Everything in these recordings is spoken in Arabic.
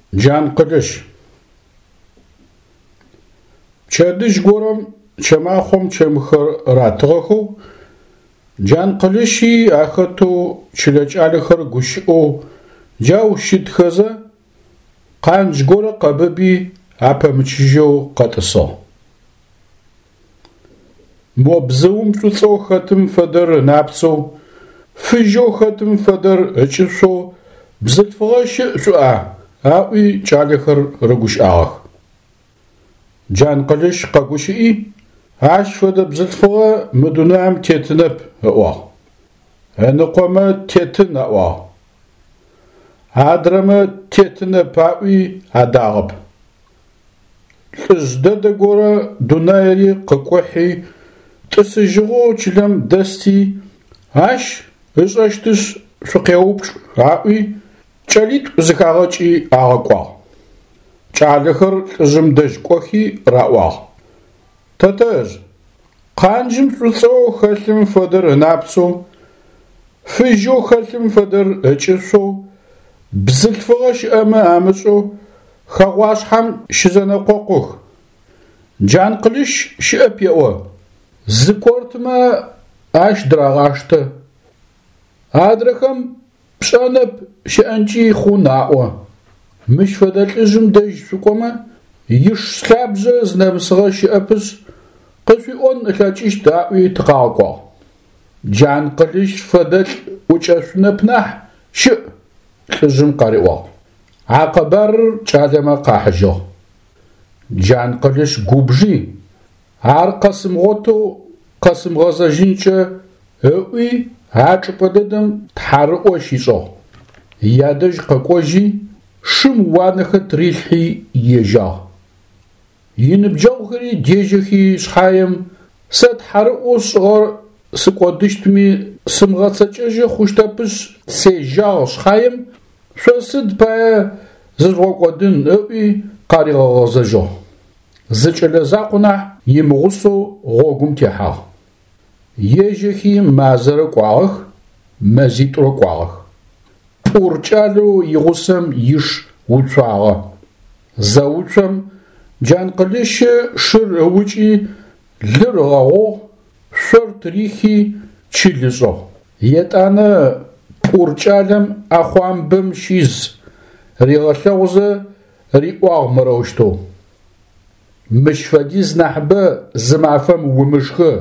Джанкъылыщ. Пчэдыжь горэм чэмахъом чэмхэр ратыгъэхэу джанкъылыщи ахэтэу чылэ кӏалэхэр гущыӏэу джау щытхэзэ къандж горэ къэбыби апэмычыжьэу къэтӏысыгъ. Мо бзыум цӏуцӏэу хэтым фэдэр напцэу, фыжьэу хэтым фэдэр ыкӏышъоу бзылъфыгъэ щыӏ шӏуа аӏуи кӏалэхэр рыгущыӏагъэх. Джанкъылыщ къэгущыӏи ащ фэдэ бзылъфыгъэ мы дунаим тетынэп ыӏуагъ. Ыныкъомэ тетын аӏуагъ. Адрэмэ тетынэп аӏуи адагъэп. Лӏыжъ дэдэ горэ дунаири къыкӏухьи тӏысыжьыгъэу чылэм дэсти ащ ышӏэщтышъ шъукъеупчӏ аӏуи кӏэлитӏу зыхагъэкӏи агъэкӏуагъ. Кӏалэхэр лӏыжъым дэжь кӏохи раӏуагъ. Тэтэжъ, къанжым цӏуцӏэу хэлъым фэдэр ынапцэу, фыжьэу хэлъым фэдэр ыкӏышъоу, бзылъфыгъэ щыӏэмэ амышӏэу хэгъуашъхьэм щызэнэкъокъух. Джанкъылыщ щыӏэп еӏо. Зыкӏортымэ ащ драгъаштэ. Адрэхэм пшӏэнэп щыӏэнкӏи хъун аӏо. Мыщ фэдэ лӏыжъым дэжь шъукӏомэ иш слъабжъэ зынэмысыгъэ щыӏэпышъ къышъуиӏон ылъэкӏыщт аӏуи тыкъагъэкӏуагъ. Джанкъылыщ фэдэ ӏукӏэшъунэп нахь щыӏ лӏыжъым къариӏуагъ. Акъэбарыр кӏалэмэ къахьыжьыгъ. Джанкъылыщ губжи ар къэсымгъотэу къэсымгъэзэжьынкӏэ ыӏуи а чӏыпӏэ дэдэм тхьарыӏо щишӏыгъ. Ядэжь къэкӏожьи шым уанэхэр трилъхьи ежьагъ. Иныбджэгъухэри дежьэхи шъхьаем сэ тхьарыӏо сшӏыгъэр сыкӏодыщтми сымгъэцэкӏэжьы хъущтэпышъ сежьагъ шъхьаем шъо сыд пае зышӏокӏодын ыӏуи къаригъэгъэзэжьыгъ. Зыкӏэлэ закъо нахь имыгъусэу гъогум техьагъ. Ежьэхи мазэрэ кӏуагъэх, мэзитӏурэ кӏуагъэх. Пӏур кӏалэу игъусэм иш уцуагъэ. Зэуцом джанкъылыщ шыр ыукӏи лыр гъэгъогъ, шъор трихи чылышӏыгъ. Етӏанэ пӏур кӏалэм ӏэхъуамбэм щиз ригъэлъэгъузэ риӏуагъ мэрэущтэу. Мыщ фэдиз нахьыбэ зы мафэм умышхы.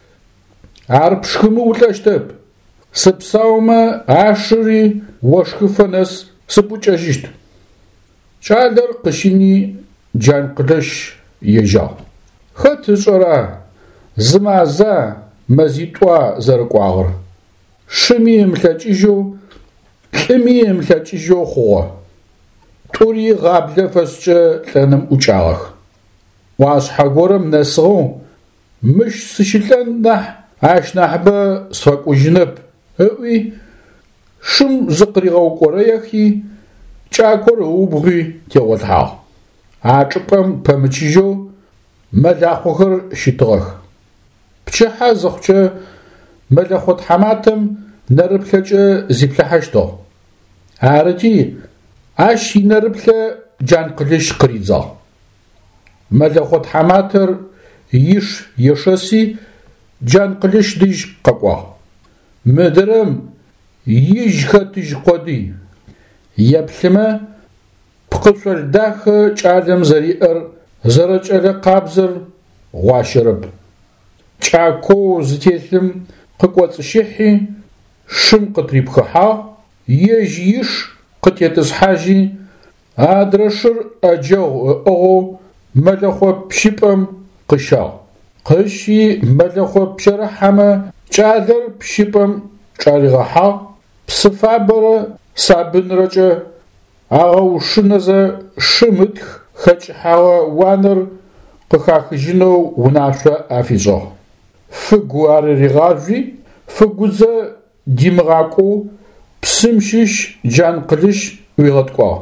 Ар пшхымэ улъэщтэп. Сыпсаумэ ашыри ошхыфэ нэс сыпӏукӏэжьыщт. Кӏалэр къыщыни джанкъылыщ ежьагъ. Хэт ышӏэра зы маза мэзитӏуа зэрыкӏуагъэр? Шыми ымылъэкӏыжьэу, лӏыми ымылъэкӏыжьэу хъугъэ. Тӏури гъаблэ фэшӏкӏэ лӏэным ӏукӏагъэх. Ӏуашъхьэ горэм нэсыгъэу мыщ сыщылӏэн нахь ащ нахьыбэ сфэкӏужьынэп ыӏуи шым зыкъригъэукӏорэехи кӏакор ыубгъуи тегъолъхьагъ. А чӏыпӏэм пэмычыжьэу мэлахъохэр щытыгъэх. Пчыхьэ зыхъукӏэ мэлэхъо тхьэматэм нэрыплъэкӏэ зиплъыхьэщтыгъ. Арыти ащ инэрыплъэ джанкъылыщ къыридзагъ. Мэлэхъо тхьэматэр иш ешэси джанкъылыщ дэжь къэкӏуагъ. Мыдырэм ижь хэтыжь къодый. Еплъымэ пкъышъол дахэ кӏалэм зэриӏэр зэрэкӏэлэ къабзэр гъуащэрэп. Кӏакоу зытелъым къыкӏоцӏыщыхьи шым къытрипхыхьагъ, ежь иш къытетӏысхьажьи адрэ шыр ӏэджэгъу ыӏыгъэу мэлэхъо пщыпӏэм къыщагъ. Къыщи мэлэхъо пщэрыхьэмэ кӏалэр пщыпӏэм кӏаригъэхьагъ, псыфабэрэ сабынрэкӏэ агъэушынэзэ шым ытх хэкӏыхьагъэ уанэр къыхахыжьынэу унашъо афишӏыгъ. Фыгу арыригъажъуи фыгузэ димыгъакӏоу псым щыщ джанкъылыщ уигъэткӏуагъ.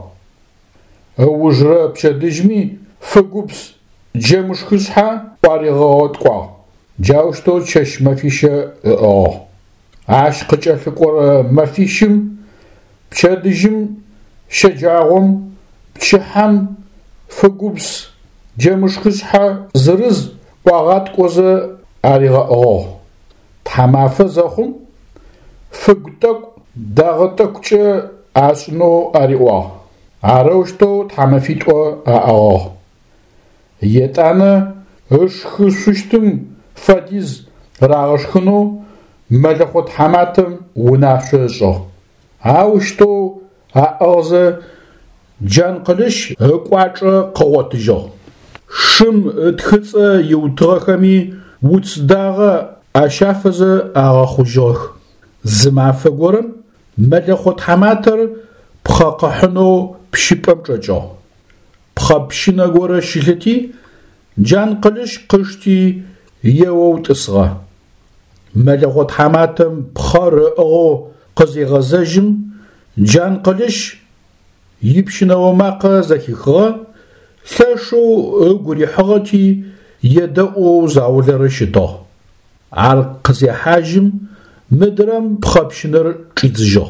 Ыужрэ пчэдыжьми фыгупс джэмышхышъхьэ ӏуаригъэгъэткӏуагъ. Джаущтэу чэщ мэфищэ ыӏыгъ. Ащ къыкӏэлъыкӏорэ мэфищым пчэдыжьым щэджагъом пчыхьэм фыгупс джэмышхышъхьэ зырыз кӏуагъаткӏозэ аригъэӏыгъыгъ. Тхьамафэ зэхъум фыгу тӏэкӏу дэгъэ тӏэкӏукӏэ ашӏынэу ариӏуагъ. Арэущтэу тхьамэфитӏо аӏыгъыгъ. Етӏанэ ышхышъущтым фэдиз рагъэшхынэу мэлыхъо тхьаматэм унашъо ышӏыгъ. Аущтэу аӏыгъзэ джанкъылыщ ыкӏуачӏэ къыгъотыжьыгъ. Шым тхыцӏэ иутыгъэхэми уц дагъэ ащафэзэ агъэхъужьыгъэх. Зы мафэ горэм мэлыхъо тхьаматэр пхъэ къыхьынэу пщыпӏэм чӏэкӏыгъ. Пхъэ пщынэ горэ щылъыти джанкъылыщ къышти еоу тӏысыгъэ. Мэлыхъо тхьаматэм пхъэр ыӏыгъэу къызегъэзэжьым джанкъылыщ ипщынэо макъэ зэхихыгъэ, лъэшэу ыгу рихьыгъэти едэӏоу заулэрэ щытыгъ. Ар къызехьажьым мыдрэм пхъэ пщынэр чӏидзыжьыгъ.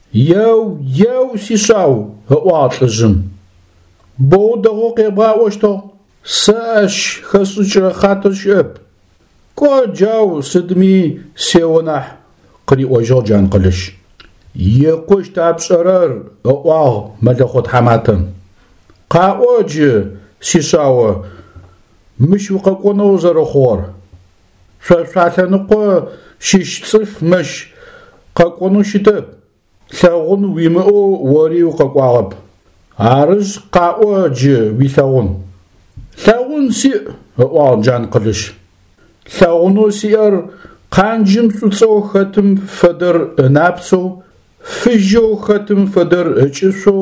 Еу сишъау ыӏуагъ лӏыжъым. Боу дэгъоу къебгъаӏощтыгъ. Сэ ащ хэшӏыкӏырэ хъатэ щыӏэп. Кӏо джау сыдми сео нахь, къыриӏожьыгъ джанкъылыщ. Екъощт апшӏэрэр ыӏуагъ мэлыхъо тхьаматэм. Къаӏо джы сишъао, мыщ укъэкӏонэу зэрэхъугъэр. Шъолъэныкъо щыщ цӏыф мэщ къэкӏонэу щытэп. Лъэгъун уимыӏэу ори укъэкӏуагъэп. Арышъ къаӏо джы уилъэгъун. Лъэгъун сиӏ ыӏуагъ джанкъылыщ. Лъэгъунэу сиӏэр къанджым цуцэу хэтым фэдэр ынапцэу, фыжьэу хэтым фэдэр ыкӏышъоу,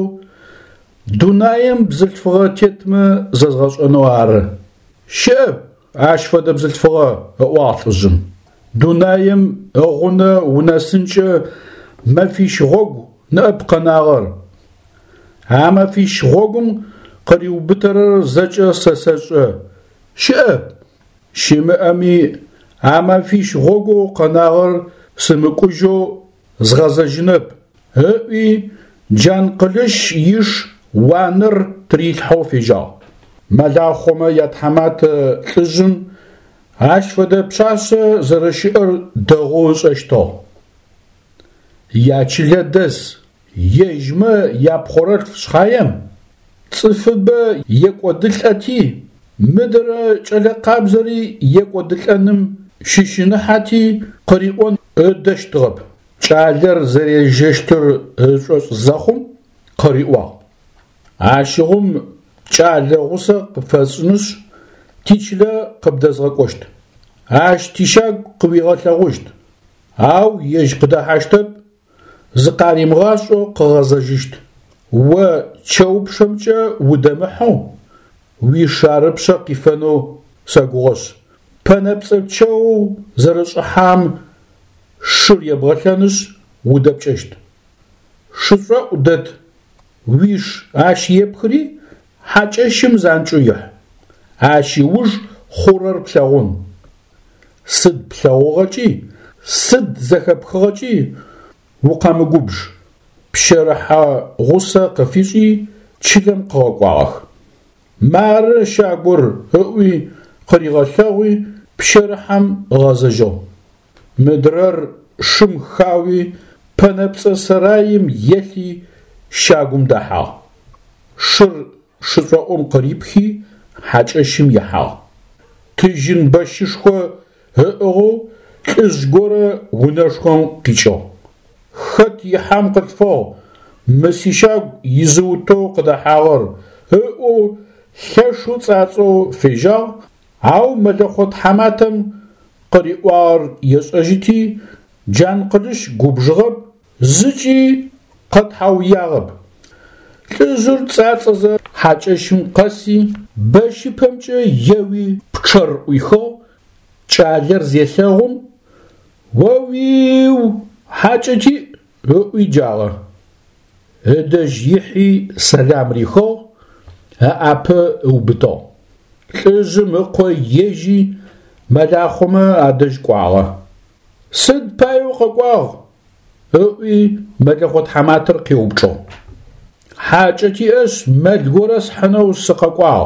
дунаем бзылъфыгъэ тетмэ зэзгъэшӏэнэу ары. Щыӏэп ащ фэдэ бзылъфыгъэ ыӏуагъ лӏыжъым. Дунаем ыгъунэ унэсынкӏэ мэфищ гъогу ныӏэп къэнагъэр. А мэфищ гъогум къыриубытэрэр зэкӏэ сэсэшӏэ. Щыӏэп. Щимыӏэми а мэфищ гъогу къэнагъэр сымыкӏужьэу згъэзэжьынэп. Ыӏуи джанкъылыщ иш уаныр трилъхьэу фежьагъ. Мэлахъомэ ятхьаматэ лӏыжъым ащ фэдэ пшъашъэ зэрэщыӏэр дэгъоу ышӏэщтыгъ. Ячылэ дэс ежьмэ япхъорэр шъхьаем цӏыфыбэ екӏодылӏэти, мыдэрэ кӏэлэкъабзэри екӏодылӏэным щыщыныхьати къыриӏон ыдэщтыгъэп. Кӏалэр зэрежьэщтыр ышӏоцӏ зэхъум къыриӏуагъ. Ащыгъум кӏалэ гъусэ къыфэшӏынышъ тичылэ къыбдэзгъэкӏощт. Ащ тищагу къыуигъэлъэгъущт. Ау ежь къыдэхьащтэп, зыкъаримгъашӏо къыгъэзэжьыщт. О чэупшъэмкӏэ удэмыхьэу уишарыпшъэ къифэнэу сэгугъэшъ. Пэнэпцӏэ чэу зэрышӏыхьам шыр ебгъэлъэнышъ удэпкӏэщт. Шышӏоӏу дэт уиш ащ епхыри хьакӏэщым занкӏэу ихь. Ащ иуж хъурэр плъэгъун. Сыд плъэгъугъэкӏи, сыд зэхэпхыгъэкӏи укъэмыгубжь. Пщэрыхьэ гъусэ къыфишӏи чылэм къыгъэкӏуагъэх. Мары щагур ыӏуи къыригъэлъэгъуи пщэрыхьэм ыгъэзэжьыгъ. Мыдрэр шым хауи пэнэпцӏэ сараим елъи щагум дэхьагъ. Шыр шышӏоӏум къырипхи хьакӏэщым ихьагъ. Тыжьын бэщышхо ыӏыгъэу лӏыжъ горэ унэшхом къикӏыгъ. Хэт ихьам къытфыгъ мы сищагу изыутэу къыдэхьагъэр ыӏэу лъэшэу цӏацӏэу фежьагъ. Ау мэлыхъо тхьаматэм къыриӏуагъэр ешӏэжьыти джанкъылыщ губжыгъэп, зыкӏи къэтхьауягъэп. Лӏыжъыр цӏацӏэзэ хьакӏэщым къэси бэщыпэмкӏэ еуи пчъэр ӏуихыгъ. Кӏалэр зелъэгъум оуиу хьакӏэти ыӏуи джагъэ. Ыдэжь ихьи сэлам рихыгъ, ыӏапэ ыубытыгъ. Лӏыжъым ыкъо ежьи мэлахъомэ адэжь кӏуагъэ. Сыд паеу къэкӏуагъ? Ыӏуи мэлыхъо тхьаматэр къеупчӏыгъ. حاجتي اس مدغورس حنو سققوا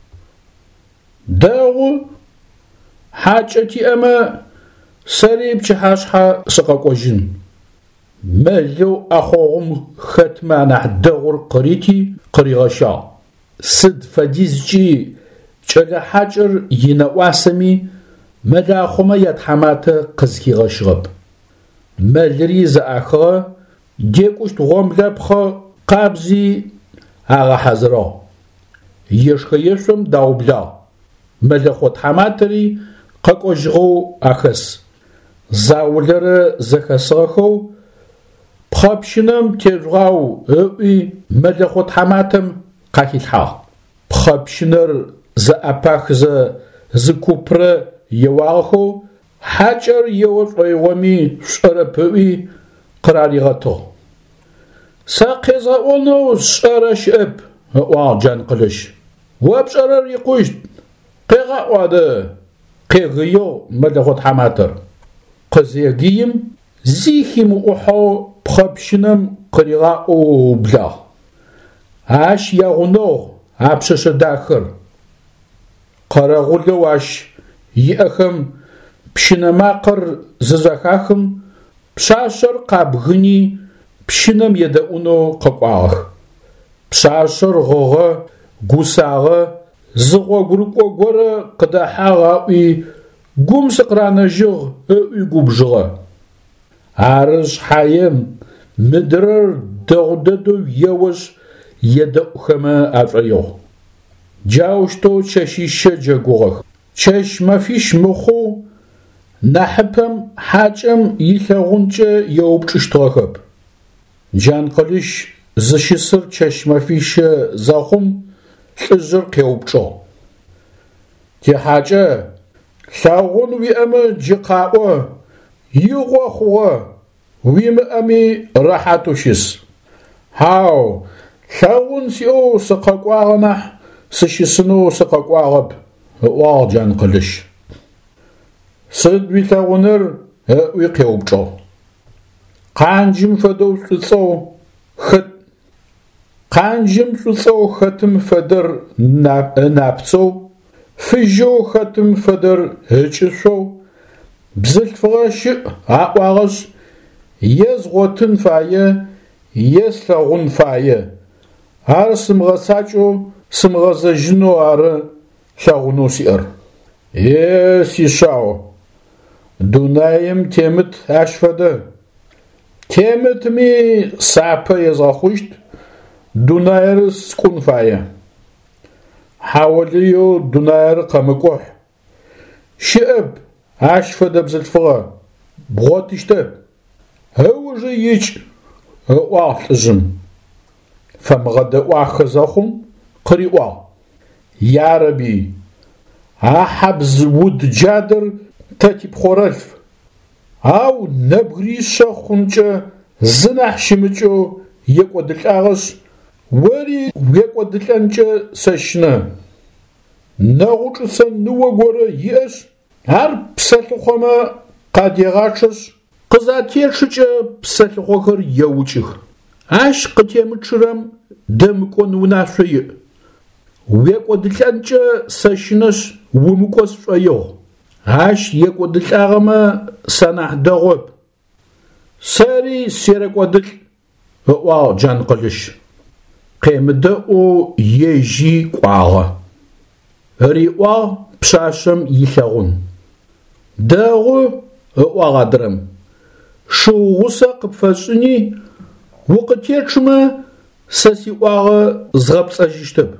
داغو حاجتي اما سريب چحاشحا سققوجن ملو اخوغم ختمان دغور قريتي قريغشا سد فديزجي چغا حاجر ينواسمي مداخوما يتحمات قزكي غشغب ملري زاخا ديكوشت غوملبخا قابزي اغا حزرا يشخيشم داوبلا ملخوت حماتري قاقوجغو اخس زاولر زخسخو بخابشنم تيرغاو اوي ملخوت حماتم قاكيتها بخابشنر زاپاخ زكوبر يواخو حاجر يوطوي شرپوي قراريغتو ساقزا اونو شرشب واجان قلش وابشرر يقوشت قيغا واده قيغيو ملخوت حماتر قزيغيم زيخيم اوحو بخبشنم قريغا او بلا عاش يغنو عبشش داخر قرغول واش يأخم بشنماقر ززخاخم بشاشر قابغني بشنم يدأونو ققواغ بشاشر غوغا غوساغا زغوا غروقو غورا قداحاغا وي غوم سقرانجغ اوي غوبجغا عارج حايم مدرر دغددو يوش يدأخما افعيو جاوشتو چشيشة جاغوغ چش مفيش مخو نحبم حاجم يلغونچه يوبچشتوخب جان قلش زشسر چش مفيش زاخم لزر قيوبچو تي حاجه لاغون وي اما جقاو يغوخو وي امي راحتوشس هاو لاغون سيو سققواغنا سشسنو سققواغب واجان قلش سد ويتاونر ويقيوبچو قانجم فدو صو خت قانجم صو ختم فدر نابصو فيجو ختم فدر هچشو بزلفغش اقواغش يزغوتن فايه يسلغون فايه هر سمغساچو سمغزجنو ار شاغونو سير يسيشاو دونايم تيمت اشفده تيمت مي ساپه يزاخوشت دوناير سكون فايه حاوليو دوناير قمقوح شئب اشفده بزلفغه بغوتشته هوجي يج واحلجم فمغده واخزاخم قريوا يا ربي حبز ود جادر تاتيب خورلف او نبغريشا خونچه زنح شمچو يقودلغس وري يقودلنچه سشنا نغوچسن نوغوره يس هر پسلخوما قاديغاچس قزاتيرچه پسلخوخر يوچخ اش قتيمچرم دمكون وناشي ويقودلنچه سشنس ومكوس فيو هاش يقودلغما سنح دغوب ساري سيرقودل واو جان قلش قيمدو يجي قواغه ريوا بشاشم يلغون داغو واغادرم شو وسق بفشني وقتيچما سسي واغه زغبصاجشتب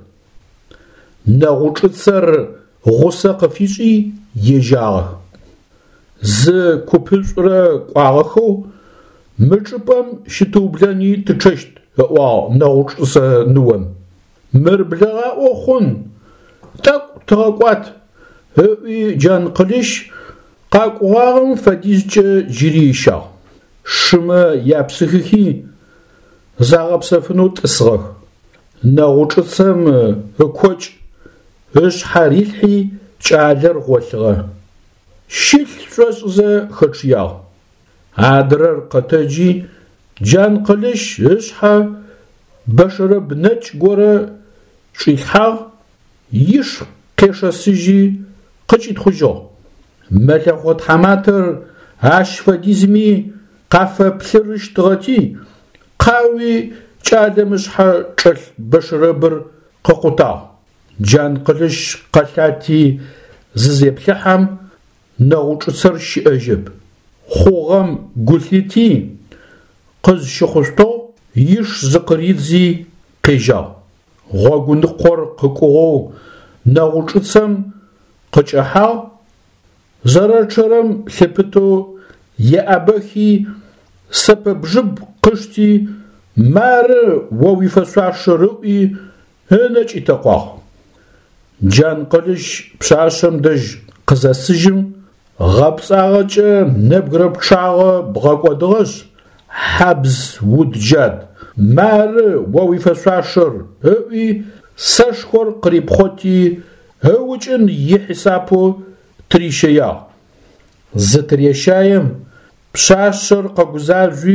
نغوچصر غوسق فيشي يجاغ ز كوبلصره قواغخو مچبم شتوبلاني تچشت واو نغوچص نوم مربلغا اوخون تاق تاقوات جان قلش قاقواغم فديزچ جريشا شما يابسخي زاغبسفنو تسغ نغوچصم كوچ اش حريحي چالر غولغه شيل شوز خچيا عادرر قتجي جان قلش اشحا башырэ бнэкӏ горэ шӏилъхьагъ иш къешэсыжьи къыкӏитхъужьыгъ. Мэлъэхъо тхьаматэр ащ фэдизми къафэплъырыщтыгъэти къауи кӏалэм ышъхьэ чӏэлъ башырэбыр къыкъутагъ. Джанкъылыщ къэлъати зызеплъыхьэм нэгъучӏыцэр щыӏэжьэп. Хъугъэм гулъити къызщыхъущтыгъ иш зыкъыридзи къежьагъ. Гъуэгуныкъор къыкӏугъэу нэгъучӏыцэм къыкӏыхьагъ. Зэрэчъэрэм лъэпыту еӏэбэхи сэпэбжъыб къышти мары о уифэшъуашъэрыӏуи ынэкӏи тэкъуагъ. Джанкъылыщ пшъашъэм дэжь къызэсыжьым гъэпцӏагъэкӏэ нэбгырэ пчъагъэ бгъэкӏодыгъэшъ хьабз уд джад мары о уифэшъуашъэр ыӏуи сэшхор къырипхъоти ыукӏын ихьисапу трищэягъ. Зытырещаем пшъашъэр къэгузажъуи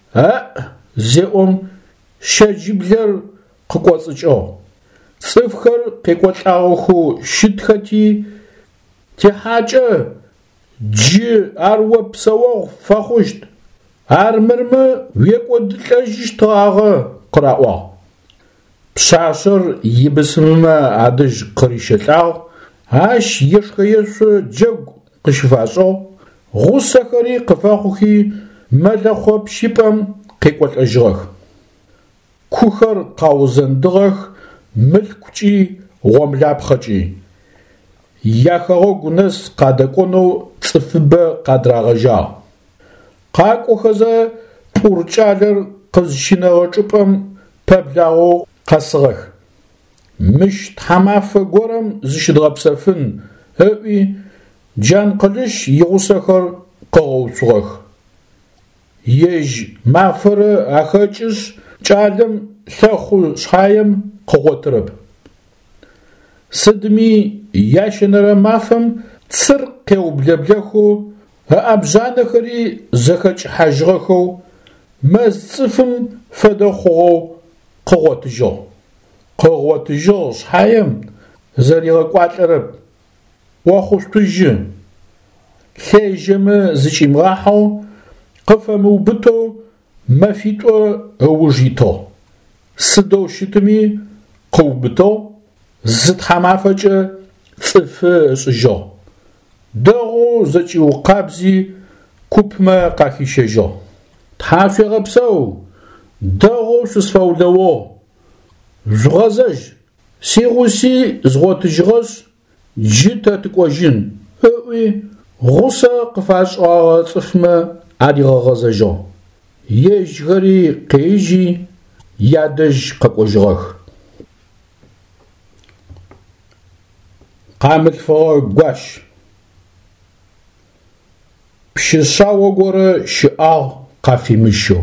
зеӏом щэджыблэр къыкӏоцӏыкӏыгъ. Цӏыфхэр къекӏолӏагъэхэу щытхэти тихьакӏэ джы ар о псэогъу фэхъущт, ар мырмэ уекӏодылӏэжьыщтыгъагъэ къыраӏуагъ. Пшъашъэр ибысымымэ адэжь къырищэлӏагъ. Ащ ешхэ-ешъо джэгу къыщыфашӏыгъ. Гъусэхэри къыфэхъухи мэлэхъо пщипӏэм къекӏолӏэжьыгъэх. Кухэр къаузэндыгъэх мылъкукӏи гъомлапхъэкӏи. Яхэгъэгу нэс къадэкӏонэу цӏыфыбэ къадрагъэжьагъ. Къакӏохэзэ пӏур кӏалэр къызщынэгъэ чӏыпӏэм пэблагъэу къэсыгъэх. Мыщ тхьамафэ горэм зыщыдгъэпсэфын ыӏуи Джанкъылыщ игъусэхэр къыгъэуцугъэх. Ежь мафэрэ ахэкӏышъ кӏалэм лъэхъу шъхьаем къыгъотырэп. Сыдми ящэнэрэ мафэм цыр къеублэблэхэу ыӏэбжъанэхэри зэхэкӏыхьажьыгъэхэу мэз цӏыфым фэдэ хъугъэу къыгъотыжьыгъ. Къыгъотыжьыгъ шъхьаем зэригъэкӏуалӏэрэп. Уахъущтыжьы. Лъежьэмэ зыкӏимгъахьэу къыфэмыубытэу мэфитӏо ыуж итыгъ. Сыдэу щытыми къыубытыгъ. Зы тхьамафэкӏэ цӏыфы ышӏыжьыгъ. Дэгъу зэкӏиукъабзи купмэ къахищэжьыгъ. Тхьашъуегъэпсэу, дэгъу шъусфэулъэгъугъ. Жъугъэзэжь, сигъуси згъотыжьыгъэшъ джы тэ тыкӏожьын ыӏуи гъусэ къыфашӏыгъагъэ цӏыфмэ аригъэгъэзэжьыгъ. Ежьхэри къежьи ядэжь къэкӏожьыгъэх. Къамылъфыгъэ гуащ. Пщышъао горэ щыӏагъ къафимыщэу.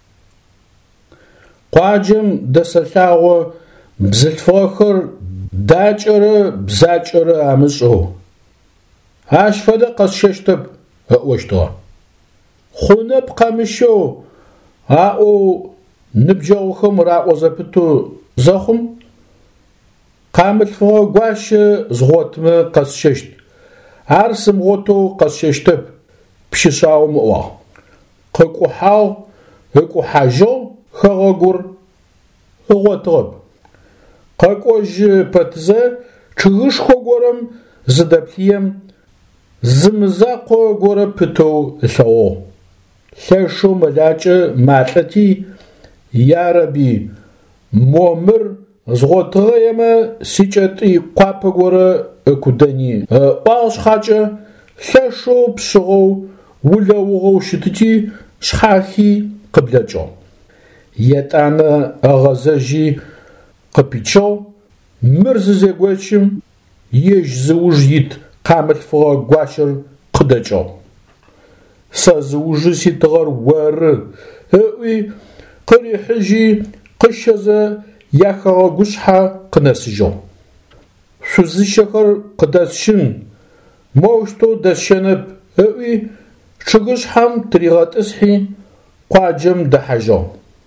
Къуаджэм дэсэлъагъо бзылъфыгъэхэр дакӏэрэ бзакӏэрэ амышӏэу. Ащ фэдэ къэсщэщтэп ыӏощтыгъэ. Хъунэп къамыщэу аӏоу ныбджэгъухэм ыраӏо зэпыту зэхъум къамылъфыгъэ гуащэ згъотмэ къэсщэщт. Ар сымгъотэу къэсщэщтэп пщышъаом ыӏуагъ. Къыкӏухьагъ, ыкӏухьажьыгъ хэгъэгур ыгъотыгъэп. Къэкӏожьы пэтызэ чъыгышхо горэм зыдэплъыем зымызакъо горэ пытэу ылъэгъугъ. Лъэшэу мэлакӏэ малъэти ярэби момыр згъотыгъэемэ сикӏэтӏи къуапэ горэ ыкудэни ӏуагъ шъхьакӏэ лъэшэу пшъыгъэу улэугъэу щытыти шъхьахи къыблэкӏыгъ. Етӏанэ ӏэгъэзэжьи къыпичыгъ. Мыр зызегуэчым ежь зыуж ит къамылъфыгъэ гуащэр къыдэкӏыгъ. Сэ зыужы ситыгъэр оры ыӏуи къырихьыжьи къыщэзэ яхэгъэгушъхьэ къынэсыжьыгъ. Шъузыщэхэр къыдэсщын, моущтэу дэсщэнэп ыӏуи чъыгышъхьэм тыригъэтӏысхьи къуаджэм дэхьажьыгъ.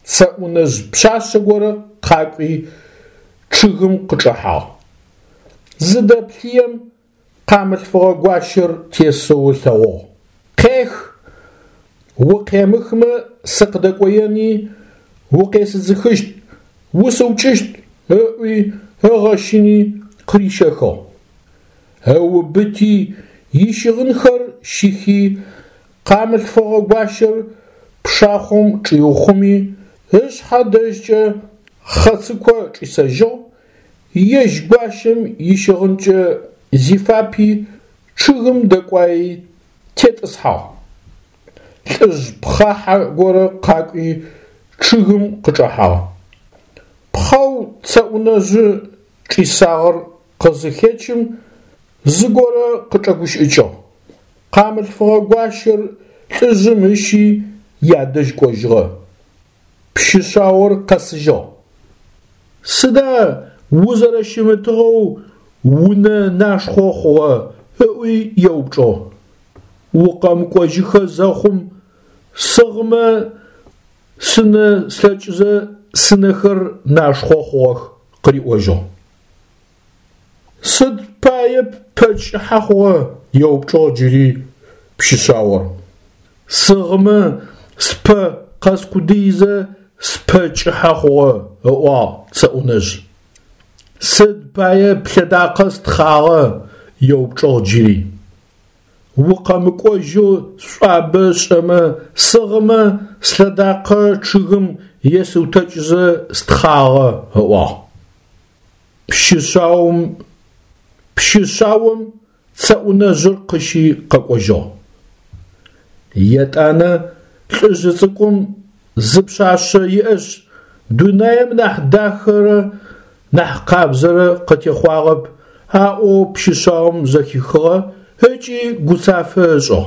цэӏунэжъ пшъашъэ горэ къакӏуи чъыгым къычӏыхьагъ. Зыдэплъыем къамылъфыгъэ гуащэр тесэу лъэгъугъ. Къех, укъемыхмэ сыкъыдэкӏоени укъесыдзыхыщт, усыукӏыщт ыӏуи ыгъэщыни къырищэхыгъ. Ыубыти ищыгъынхэр щихи къамылъфыгъэ гуащэр пшахъом чӏиухъуми ышъхьэ дэжькӏэ хъэцыкӏо чӏисэжьыгъ, ежь гуащэм ищыгъынкӏэ зифапи чъыгым дэкӏуаи тетӏысхьагъ. Лӏыжъ пхъахьэ горэ къакӏуи чъыгым къычӏыхьагъ. Пхъэу цэӏунэжъы чӏисагъэр къызыхечым зыгорэ къычӏэгущыӏыкӏыгъ. Къамылъфыгъэ гуащэр лӏыжъым ыши ядэжь кӏожьыгъэ. Пщышъагъор къэсыжьыгъ. Сыда узэрэщымытыгъэу унэ нашхо хъугъэ ыӏуи еупчӏыгъ. Укъэмыкӏожьыхэ зэхъум сыгъмэ сынэ слъэкӏызэ сынэхэр нашхо хъугъэх къыриӏожьыгъ. Сыд пае пэкӏыхьэ хъугъэ еупчӏыгъ джыри пщышъагъор. Сыгъмэ спэ къэскъудыизэ спэкӏыхьэ хъугъэ ыӏуагъ цэӏунэжъ. Сыд пае плъэдакъэ стхъагъэ еупчӏыгъ джыри. Укъэмыкӏожьу шӏуабэ шӏэмэ сыгъмэ слъэдакъэ чъыгым есыутэкӏызэ стхъагъэ ыӏуагъ. Пщышъаом цэӏунэжъыр къыщи къэкӏожьыгъ. Етӏанэ лӏыжъ цӏыкӏум зы пшъашъэ иӏэшъ, дунаем нахь дахэрэ нахь къабзэрэ къытехъуагъэп, аӏо пщышъаом зэхихыгъэ ыкӏи гуцафэ ышӏыгъ.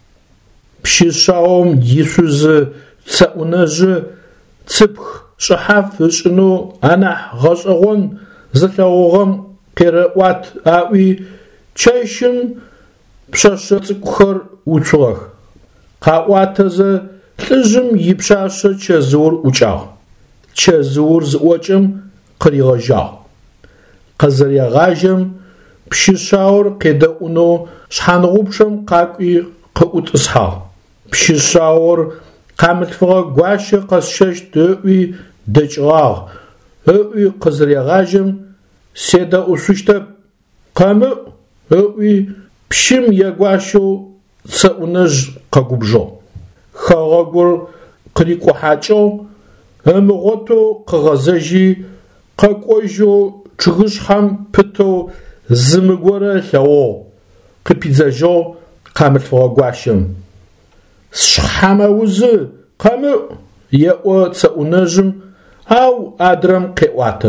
Пщышъаом ишъузы цэӏунэжъы цыпх шӏыхьаф ышӏынэу анахь гъэшӏэгъон зылъэгъугъэм къерэӏуат, аӏуи чэщым пшъэшъэ цӏыкӏухэр уцугъэх. Къаӏуатэзэ лӏыжъым ипшъашъэ чэзыур ӏукӏагъ. Чэзыур зыӏокӏым къыригъэжьагъ. Къызэрегъажьэм пщышъагъор къедэӏунэу шъхьангъупчъэм къакӏуи къыӏутӏысхьагъ. Пщышъагъор къамылъфыгъэ гуащэ къэсщэщт ыӏуи дэкӏыгъагъ. Ыӏуи къызэрегъажьэм седэӏушъущтэп. Къэмыӏу ыӏуи пщым егуащэу цэӏунэжъ къэгубжыгъ. Хэгъэгур къырикӏухьакӏыгъ, ымыгъотэу къыгъэзэжьи къэкӏожьэу чъыгышъхьэм пытэу зымыгорэ лъэгъугъ, къыпидзэжьыгъ къамылъфыгъэ гуащэм. Сшъхьамэ узы къэмыӏу еӏо цэӏунэжъым, ау адрэм къеӏуатэ.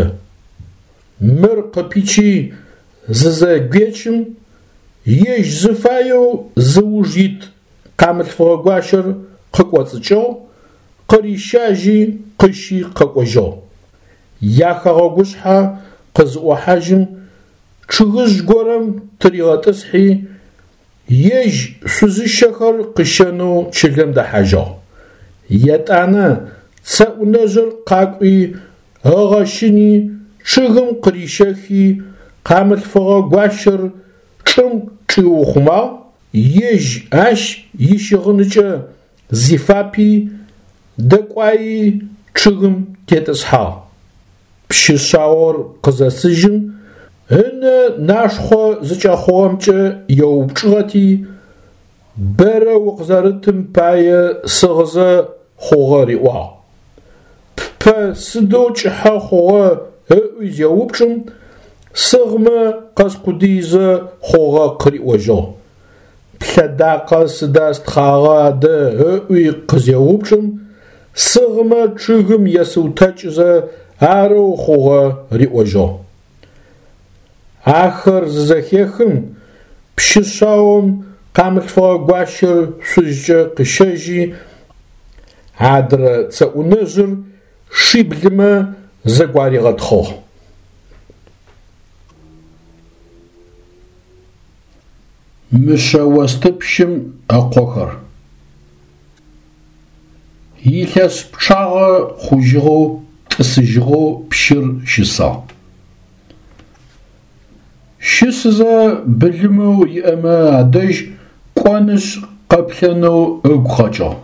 Мыр къыпичи зызэгуечым ежь зыфаеу зыуж ит къамылъфыгъэ гуащэр къыкӏоцӏыкӏыгъ, къырищажьи къыщи къэкӏожьыгъ. Яхэгъэгушъхьэ къызыӏохьажьым чъыгыжъ горэм тыригъэтӏысхьи ежь шъузыщэхэр къыщэнэу чылэм дэхьажьыгъ. Етӏанэ цэӏунэжъыр къакӏуи ыгъэщыни чъыгым къырищэхи къамылъфыгъэ гуащэр чӏым чӏиухъумагъ, ежь ащ ищыгъыныкӏэ зифапи дэкӏуаи чъыгым тетӏысхьагъ. Пщышъагъор къызэсыжьым ынэ нашхо зыкӏэхъугъэмкӏэ еупчӏыгъэти, бэрэ укъызэрытым пае сыгъызэ хъугъэ риӏуагъ. Ппэ сыдэу кӏыхьэ хъугъэ ыӏуи зеупчӏым, сыгъмэ къэскъудыизэ хъугъэ къыриӏожьыгъ. Плъэдакъэ сыда стхъагъэ адэ ыӏуи къызеупчӏым, сыгъмэ чъыгым есыутэкӏызэ арэу хъугъэ риӏожьыгъ. Ахэр зызэхехым пщышъаом къамылъфыгъэ гуащэр шъужькӏэ къыщэжьи, адрэ цэӏунэжъыр шиблымэ зэгуаригъэтхъыгъ. Мышъэ остыпщым ӏэкъохэр. илъэс пчъагъэ хъужьыгъэу тӏысыжьыгъэу пщыр щысагъ. Щысызэ былымэу иӏэмэ адэжь кӏонышъ къэплъэнэу ыгу къэкӏыгъ.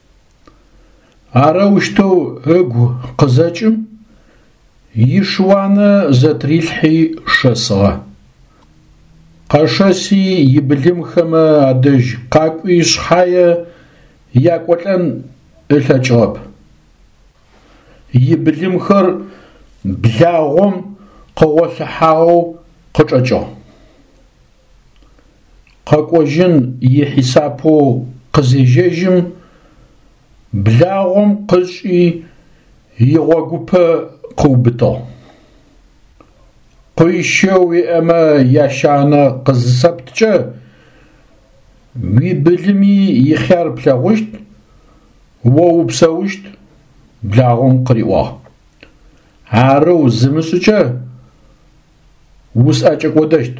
Арэущтэу ыгу къызэкӏым ишыуанэ зэтрилъхьи шэсыгъэ. Къэшэси ибылымхэмэ адэжь къакӏуи шъхьае якӏолӏэн ылъэкӏыгъэп. Ибылымхэр благъом къыгъолъыхьагъэу къычӏэкӏыгъ. Къэкӏожьын ихьисапэу къызежьэжьым благъом къышӏи игъогупэ къыубытыгъ. Къуищэу иӏэмэ ящанэ къызысэпткӏэ уибылыми ихъяр плъэгъущт, о упсэущт, благъом къыриӏуагъ. Арэу зымышӏыкӏэ усӏэкӏэкӏодэщт.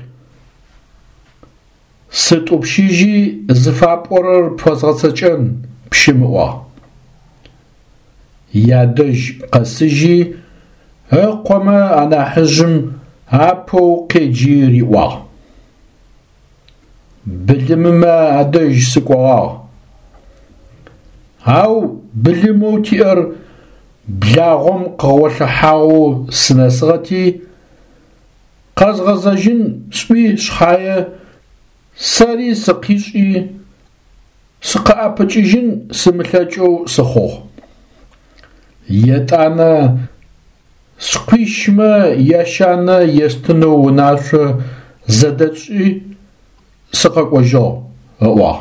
Сытӏупщыжьи зыфапӏорэр пхуэзгъэцэкӏэн пщымыӏуагъ. Ядэжь къэсыжьи ыкъомэ анахьыжъым апэу къеджи риӏуагъ. Былымымэ адэжь сыкӏуагъагъ. Ау былымэу тиӏэр благъом къыгъолъыхьагъэу сынэсыгъэти, къэзгъэзэжьын шӏуи шъхьае сэри сыкъишӏи сыкъыӏэпыкӏыжьын сымылъэкӏэу сыхъугъ. Етӏанэ сшъхъуищмэ ящанэ естынэу унашъо зэдэкӏи сыкъэкӏожьыгъ ыӏуагъ.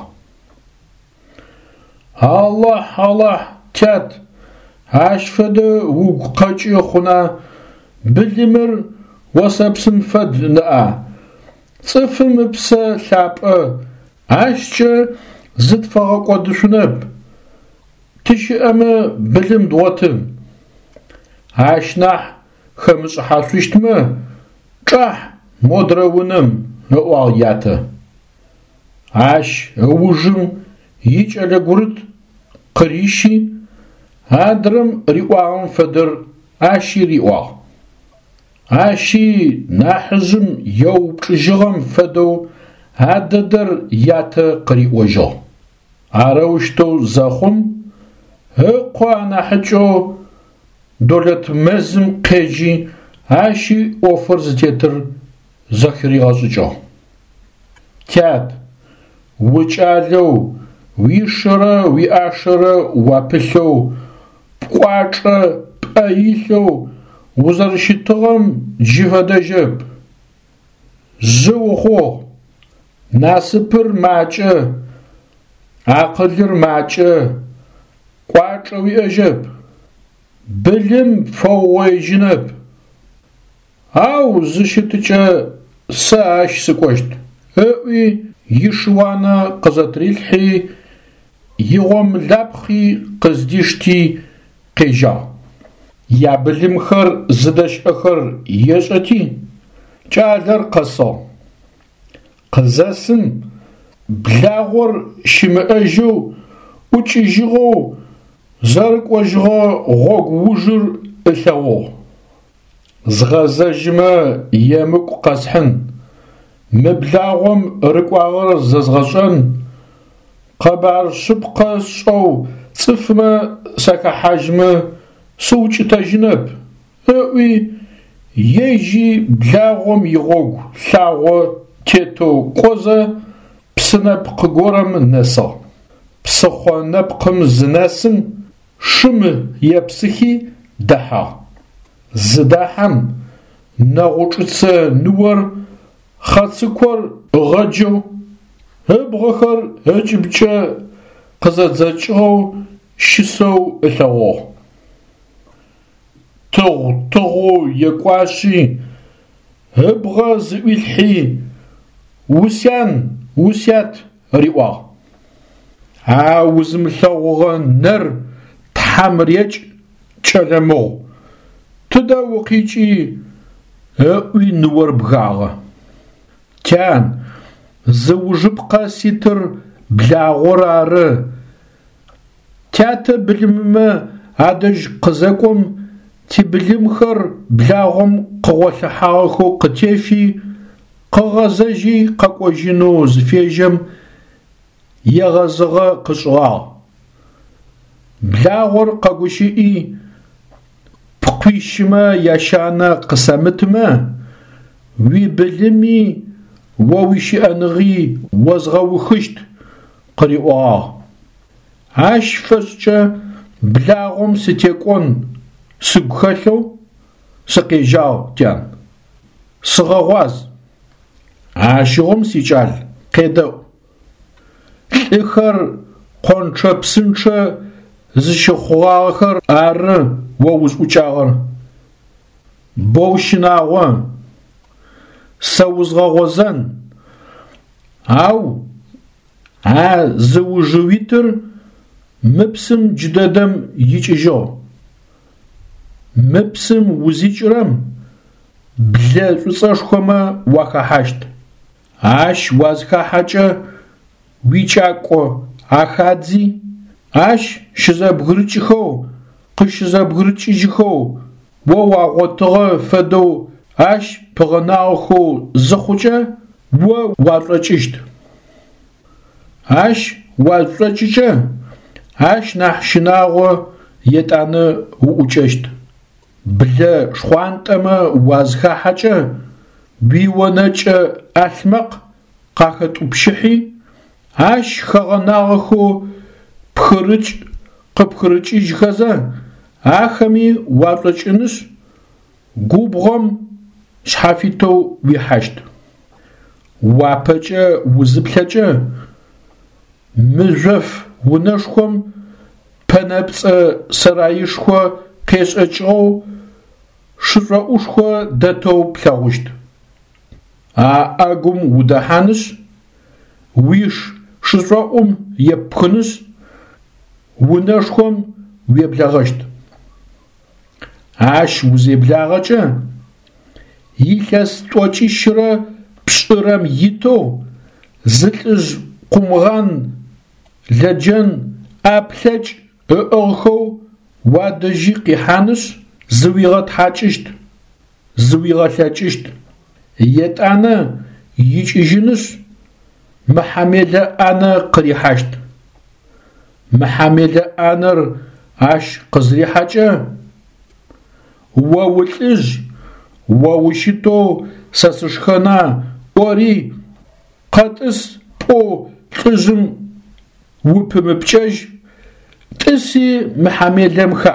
Аллахь, Аллахь, тят, ащ фэдэ угу къэкӏы хъуна былымыр осэпсын фэд ныӏа. Цӏыфым ыпсэ лъапӏэ, ащкӏэ зытфэгъэкӏодышъунэп. Тыщыӏэмэ былым дгъотын. Ащ нахь хэмышӏыхьашъущтмэ чӏахь модрэ унэм ыӏуагъ ятэ. Ащ ыужым икӏэлэгурыт къырищи адрэм риӏуагъэм фэдэр ащи риӏуагъ. Ащи нахьыжъым еупчӏыжьыгъэм фэдэу адэдэр ятэ къыриӏожьыгъ. Арэущтэу зэхъум ыкъо анахьыкӏэу долэт мэзым къеджи ащи ӏофыр зытетыр зэхыригъэшӏыкӏыгъ. Тят, укӏалэу уишэрэ уиӏашэрэ уапылъэу пӏуачӏэ пӏэилъэу узэрыщытыгъэм джы фэдэжьэп. Жъы ухъугъ. Насыпыр макӏэ, акъылыр макӏэ, кӏуачӏэ уиӏэжьэп. Былым фэугъоежьынэп. Ау зыщытыкӏэ сэ ащ сыкӏощт, ыӏуи ишыуанэ къызэтрилъхьи игъом лапхъи къыздищти къежьагъ. Ябылымхэр зыдэшӏэхэр ешӏэти кӏалэр къэсыгъ. Къызэсым благъор щымыӏэжьэу ӏукӏыжьыгъэу зэрыкӏожьыгъэ гъогу ужыр ылъэгъугъ. Згъэзэжьымэ емыкӏу къэсхьын. Мы благъом рыкӏуагъэр зэзгъэшӏэн, къэбар шъыпкъэ сшӏэу цӏыфмэ сэхэхьажьмэ сыукӏытэжьынэп. Ыӏуи ежьи благъом игъогу лъагъо тетэу кӏозэ псынэпкъ горэм нэсыгъ. Псыхъо нэпкъым зынэсым шым епсыхи дэхьагъ. Зыдахьэм нэгъучӏыцэ ныор хъэцыкъор ыгъэджэу ыбгъэхэр ыкӏыбкӏэ къызэдзэкӏыгъэу щысэу ылъэгъугъ. Тыгъу екӏуашъи ыбгъэ зыӏуилъхьи усят риӏуагъ. А узымылъэгъугъэ нэр тхьэм рекӏ кӏэлэмыгъ. Тыдэ укъикӏи ыӏуи ныор бгагъэ. Тян, зыужыпкъэ ситыр благъор ары. Тятэ блымымэ адэжь къызэкӏом тиблымхэр благъом къыгъолъыхьагъэхэу къытефи къыгъэзэжьи къэкӏожьынэу зыфежьэм егъэзыгъэ къышӏыгъагъ. Благъор къэгущыӏи пкъуищымэ ящанэ къысэмытмэ, уи блыми о уищыӏэныгъи озгъэухыщт къыриӏуагъ. Ащ фэшӏкӏэ благъом сытекӏон сыгу хэлъэу сыкъежьагъ тян. Сыгъэгъуаз. Ащыгъом сикӏал къедэӏу. Лӏыхэр къончъэ псынчъэ зыщыхъугъагъэхэр ары о узӏукӏагъэр. Боу щынагъо. Сэ узгъэгъозэн. Ау зыужыуитыр мы псым джыдэдэм икӏыжьыгъ. Мы псым узикӏырэм блэ шӏуцӏэшхомэ уахэхьащт. Ащ уазхэхьэкӏэ уикӏакӏо ахадзи, ащ щызэбгырыкӏыхэу къыщызэбгырыкӏыжьыхэу о уагъотыгъэ фэдэу ащ пыгъэнагъэхэу зыхъукӏэ о уашӏокӏыщт. Ащ уашӏокӏыкӏэ ащ нахь щынагъо етӏанэ уӏукӏэщт. Блэ шхъуантӏэмэ уазхэхьэкӏэ уионэкӏэ ӏалъмэкъ къахэтӏупщыхьи ащ хэгъэнагъэхэу пхырыкӏ къыпхырыкӏыжьхэзэ ахэми уашӏокӏынышъ, губгъом шъхьафитэу уихьащт. Уапэкӏэ узыплъэкӏэ мыжъоф унэшхом пэнэпцӏэ сыраишхо къешӏэкӏыгъэу шышӏоӏушхо дэтэу плъэгъущт. Ӏэгум удэхьанышъ, уиш шышӏоӏум епхынышъ, унэшхом уеблэгъэщт. Ащ узеблагъэкӏэ илъэс тӏокӏищырэ пшӏырэм итэу зылӏыжъ къумгъэн, лэджэн, ӏаплъэкӏ ыӏыгъхэу уадэжьи къихьанышъ, зыуигъэтхьакӏыщт, зыуигъэлъэкӏыщт. Етӏанэ икӏыжьынышъ, мэхьэмелэ ӏанэ къырихьащт. Мэхьэмелэ ӏанэр ащ къызрихьэкӏэ о улӏыжь, о ущытэу сэ сышхэна ӏори къэтӏыс пӏо лӏыжъым упымыпкӏэжь, тӏыси мэхьэмелэм хаӏ.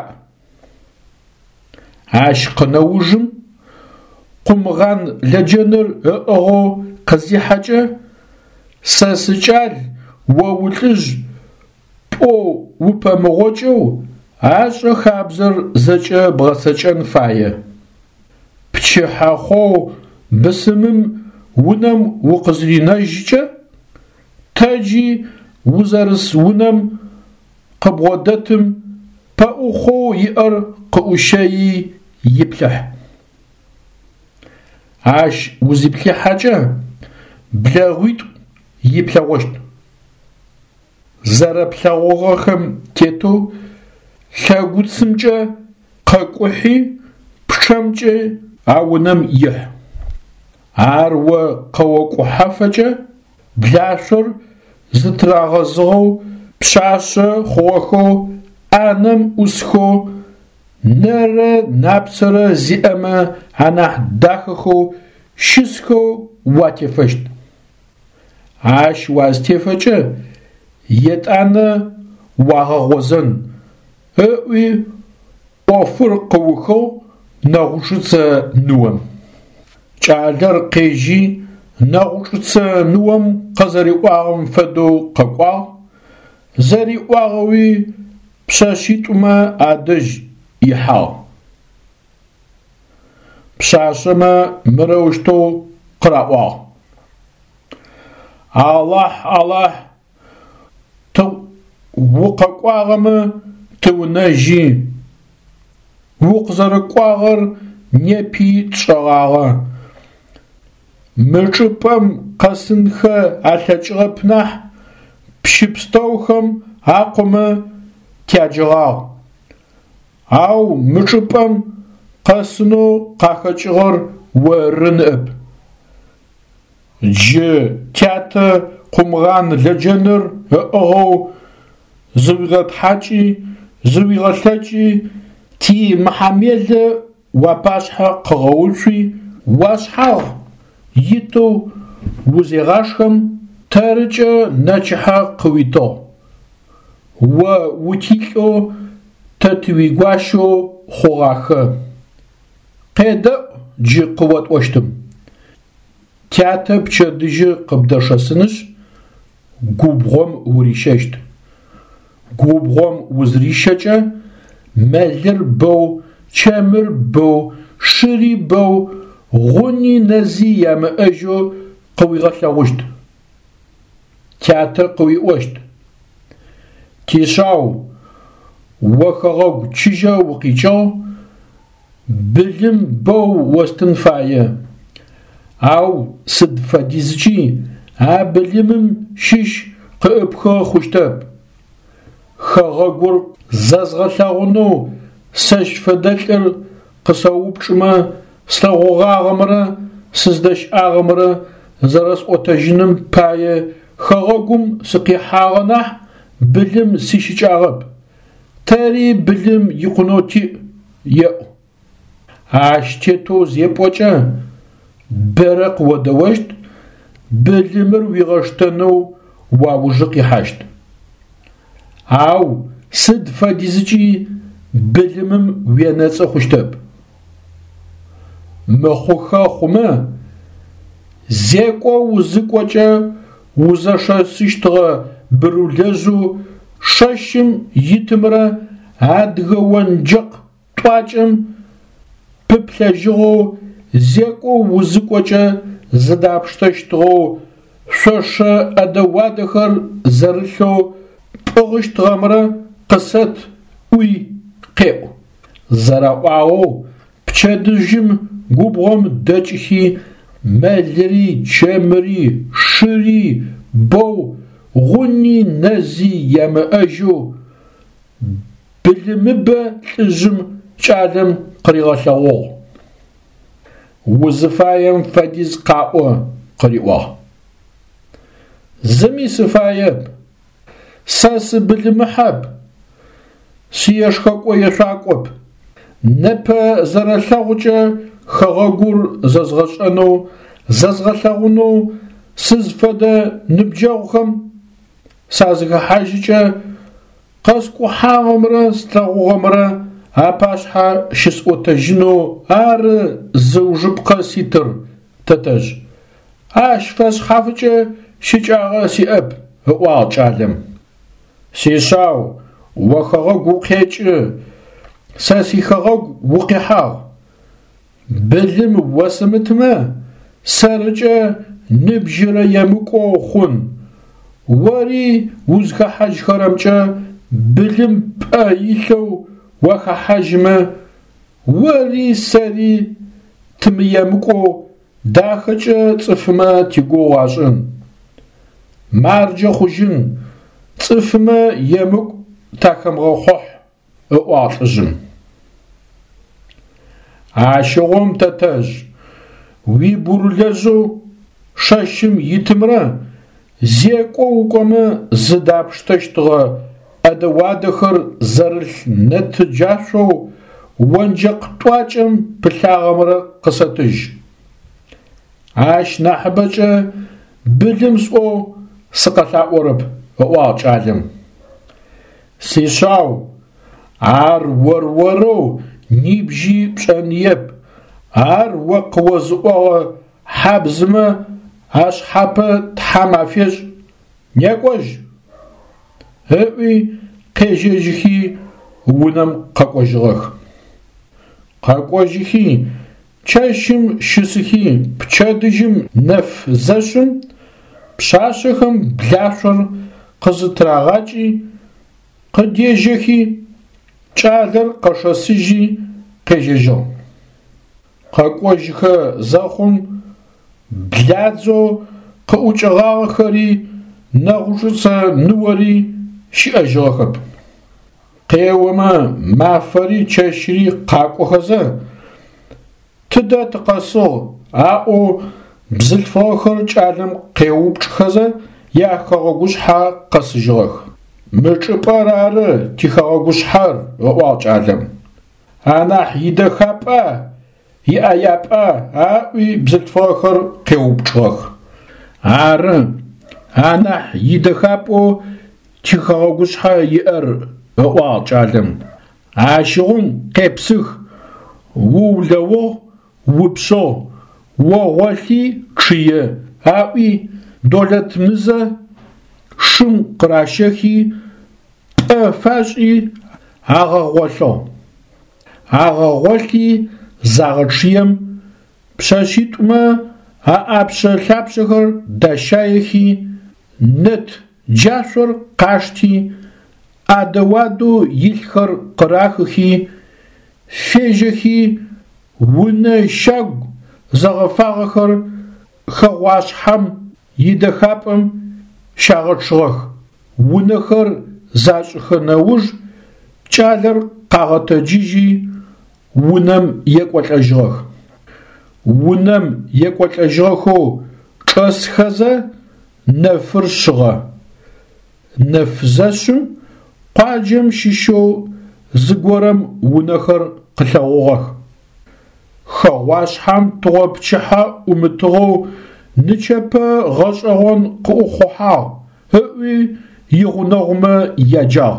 Ащ къынэужым къумгъэн лэджэныр ыӏыгъэу къызихьэкӏэ сэ сыкӏал о улӏыжь пӏо упэмыгъокӏэу ашӏэ хабзэр зэкӏэ бгъэсэкӏэн фае. Пчыхьэхъоу бысымым унэм укъызринэжькӏэ тэджи узэрыс унэм къыбгъодэтым пэӏухъоу иӏэр къыӏущэи иплъыхь. Ащ узиплъыхьэкӏэ блэгъуитӏу иплъэгъощт. Зэрэплъэгъугъэхэм тетэу лъэгуцымкӏэ къэкӏухьи пчъэмкӏэ а унэм ихь. Ар о къэокӏухьэфэкӏэ блашъор зытрагъэзыгъэу пшъашъэ хъугъэхэу ӏанэм ӏусхэу нэрэ напсэрэ зиӏэмэ анахь дахэхэу щысхэу уатефэщт. Ащ уазтефэкӏэ етӏанэ уагъэгъозэн, ыӏуи ӏофыр къыухэу нэгъушыцэ ныом. Кӏалэр къежьи нэгъушыцэ ныом къызэриӏуагъэм фэдэу къэкӏуагъ. Зэриӏуагъэуи пшъэшъитӏумэ адэжь ихьагъ. Пшъашъэмэ мырэущтэу къыраӏуагъ. Аллахь, Аллахь, укъэкӏуагъэмэ тыунэжьи, укъызэрыкӏуагъэр непи тшӏэгъагъэ. Мы чӏыпӏэм къэсынхэ алъэкӏыгъэп нахь пщыпстӏэухэм акъомэ тяджэгъагъ. Ау мычӏыпӏэм къэсынэу къахэкӏыгъэр оры ныӏэп. Джы тятэ Къумгъан лэджэныр ыӏыгъэу зыуигъэтхьакӏи зыуигъэлъэкӏи ти Мыхьэмелэ уапашъхьэ къыгъэуцуи уашъхьагъ итэу узегъашхэм тэрыкӏэ нэчыхьэ къыуитыгъ. О утилӏэу тэ тыуигуащэу хъугъахэ. Къедэӏу джы къыотӏощтым. Тятэ пчэдыжьы къыбдэшэсыныщ, губгъом урищэщт. Губгъом узрищэкӏэ мэлыр бэу, чэмыр бэу, шыри бэу, гъуни нэзи ямыӏэжьэу къыуигъэлъэгъущт. Тятэ къыуиӏощт. Тишау охэгъэгу чыжьэ укъикӏыгъ, былым бэу остын фае. Ау сыд фэдизкӏи а былымым щыщ къыӏыпхэ хъущтэп. Хэгъэгур зэзгъэлъэгъунэу сэщ фэдэлӏыр къысэупчӏымэ слъэгъугъагъэмрэ сыздэщыӏагъэмрэ зэрэсӏотэжьыным пае хэгъэгум сыкъихьагъэ нахь былым сищыкӏагъэп. Тэри былым икъунэу тиӏ еӏу. Ащ тетэу зепӏокӏэ бэрэ къыодэощт, былымыр уигъэштэнэу уаужъы къихьащт. Ау сыд фэдизкӏи былымым уенэцӏэ хъущтэп. Мэхъухэ хъумэ зекӏо узыкӏокӏэ узэшэсыщтыгъэ бырулэжъу шэщым итымрэ адыгэ онджэкъ тӏуакӏэм пыплъэжьыгъэу зекӏо узыкӏокӏэ зыдапштэщтыгъэу шъошэ ӏэдэуадэхэр зэрылъэу пӏыгъыщтыгъэмрэ къысэт ӏуи къеӏу. Зэрэӏуагъэу пчэдыжьым губгъом дэкӏыхи мэлыри, чэмыри, шыри бэу, гъуни нэзи ямыӏэжьэу былымыбэ лӏыжъым кӏалэм къыригъэлъэгъугъ. Узыфаем фэдиз къаӏо къыриӏуагъ. Зыми сыфаеп. Сэ сыбылымыхьэп. Сиешхэкӏо ешъуакӏоп. Нэпэ зэрэлъэгъукӏэ хэгъэгур зэзгъэлъэгъунэу сызфэдэ ныбджэгъухэм сазыхэхьажьыкӏэ къэскӏухьагъэмрэ слъэгъугъэмрэ апашъхьэ щысӏотэжьынэу ары зыужыпкъэ ситыр тэтэжъ. Ащ фэшъхьафыкӏэ щыкӏагъэ сиӏэп ыӏуагъ кӏалэм. Сишъау охэгъэгу укъекӏы, сэ сихэгъэгу укъихьагъ. Былым осымытмэ сэрыкӏэ ныбжьырэ емыкӏоу хъун. Ори узхэхьажьхэрэмкӏэ былым пӏэ илъэу уахэхьажьмэ ори сэри тымыемыкӏоу дахэкӏэ цӏыфымэ тигугъу уашӏын. Марджэ хъужьын, цӏыфымэ емыкӏу тахэмгъэхъохь ыӏуагъ лӏыжъым. Ащыгъом тэтэжъ уибурылэжъэу шэщым итымрэ зекӏо укӏомэ зыдапштэщтыгъэ ӏэдэуадэхэр зэрылъ нэтыджашъоу онджэкъ тӏуакӏэм пылъагъэмрэ къысэтыжь. Ащ нахьыбэкӏэ былым сӏоу сыкъэлъаӏорэп ыӏуагъ кӏалэм. Сишъау ар ор-орэу нибжьи пшӏэныеп. Ар о къыозыӏогъэ хьабзымэ ашъхьапэ тхьэм афешӏ некӏожь. Ыӏуи къежьэжьыхи унэм къэкӏожьыгъэх. Къэкӏожьыхи чэщым щысыхи пчэдыжьым нэф зэшъым пшъашъэхэм блашъор къызытрагъакӏи къыдежьэхи кӏалэр къэшэсыжьи къежьэжьыгъ. Къэкӏожьыхэ зэхъум бладзэу къыӏукӏыгъагъэхэри нэгъушыцэ ныори щыӏэжьыгъэхэп. قيوما مافري تشري قاقو خزا تدا تقصو أو بزلفاخر جعلم قيوب خزا يا خاغوش حا قصجوخ مچپارار تخاغوش حر واج علم أنا حيدا خابا يا يابا أوي بزلفاخر قيوب خخ عار أنا حيدا خابو تخاغوش حا يأر واج علم عاشقون قبسخ وولو وبشو وغوالي كشيه أوي دولت مزه شم قراشخي فاشي غغوالي زاغشيم بشاشيتما أبشخر دشايخي نت جاشر قاشتي أدوادو يلخر قراخي فيجخي ونشاق زغفاغخر خواش حم يدخابم شاغتشغخ ونخر زاشخنوج چالر قاغتجيجي ونم يقوالأجغخ ونم يقوالأجغخو قس خزا نفر شغا نفزاشم قاجم شيشو زغورم ونخر قلغوغخ خواش حم توبچحا ومتغو نچپا غشغون قوخوحا هوي يغنغم يجا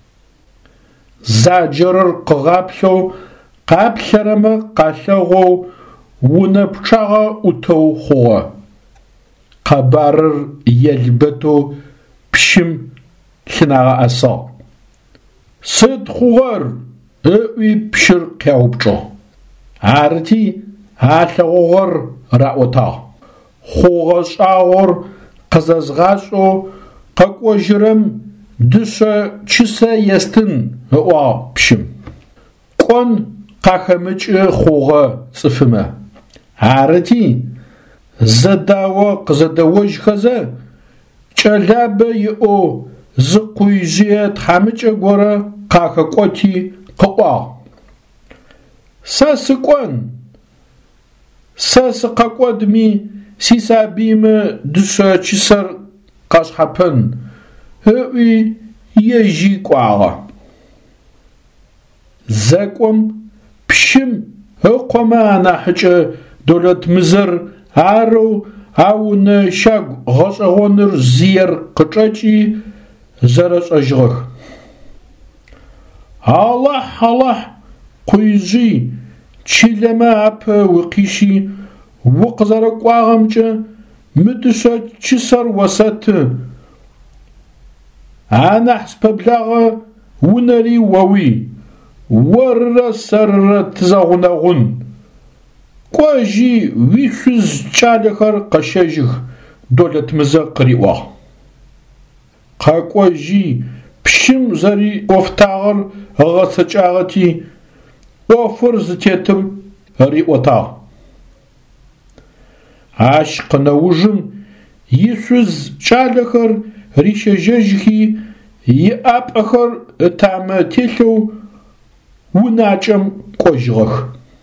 زاجرر قغابلو قابلرم قالغو ونبچاغا وتوخوا قبارر يلبتو بشم خناغا أسا سد خوغر هوي بشر قاوبچو عارتي هالغوغر رأوتا خوغشاور قزازغاشو قاقوجرم دشا چسا يستن هوا بشم قون قاخمج خوغا صفما عارتي زداوا قزداوج خزا چلاب يو زقويجيت حمج غورا قاخا قوتي قوا ساسقون ساس قاقودمي سيسابيم دشا چسر قاشحپن هوي يجي قواغا زاقوم بشم هقوما نحج دولت مزر عارو عاون شاق غشغونر زير قچاچي زرش اجغخ الله قويجي چيلما اب وقيشي وقزر قواغمچه مدشا چسر وسط انا حسب بلاغ ونري ووي ور سر تزغنغن قواجي ويشز چالخر قشاجخ دولت مزا قريوا قاقواجي بشم زري وفتاغر غسچاغتي وفرز تيتم ريوتا عاشق نوجم يسوز چالخر ريشججخي ياب اخر تام تيلو وناچم قوجغخ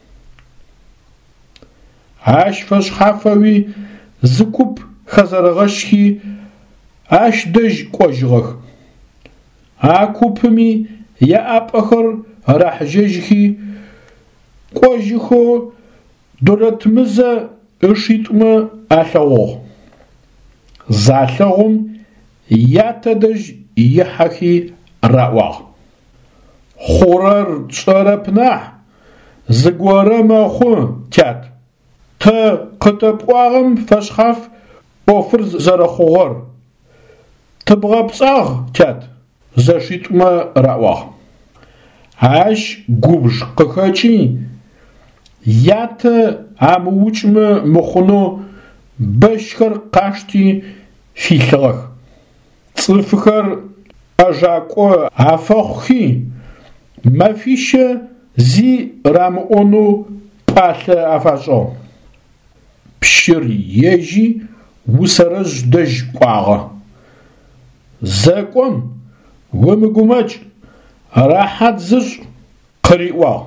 عاش فشحافوي زكوب خزرغشخي عاش دج قوجغخ عاكوبمي ياب اخر راحججخي قوجخو دولت مزا اشيتما احلوغ زالغم ياتدج يحكي رأوا خورر صربناح زغورا مخو تات ت قطبواغم فشخاف بوفر زرخوغر تبغبصاغ تات زشيتما رأوا عاش غوبش قخاچي يات عموچم مخونو بشخر قاشتي فيلغخ صفخر اجاقو عفخي ما فيش زي رامونو باث افاشو بشر يجي وسرج دج قاغه زاقوم ومغوماج راحت زش قريوا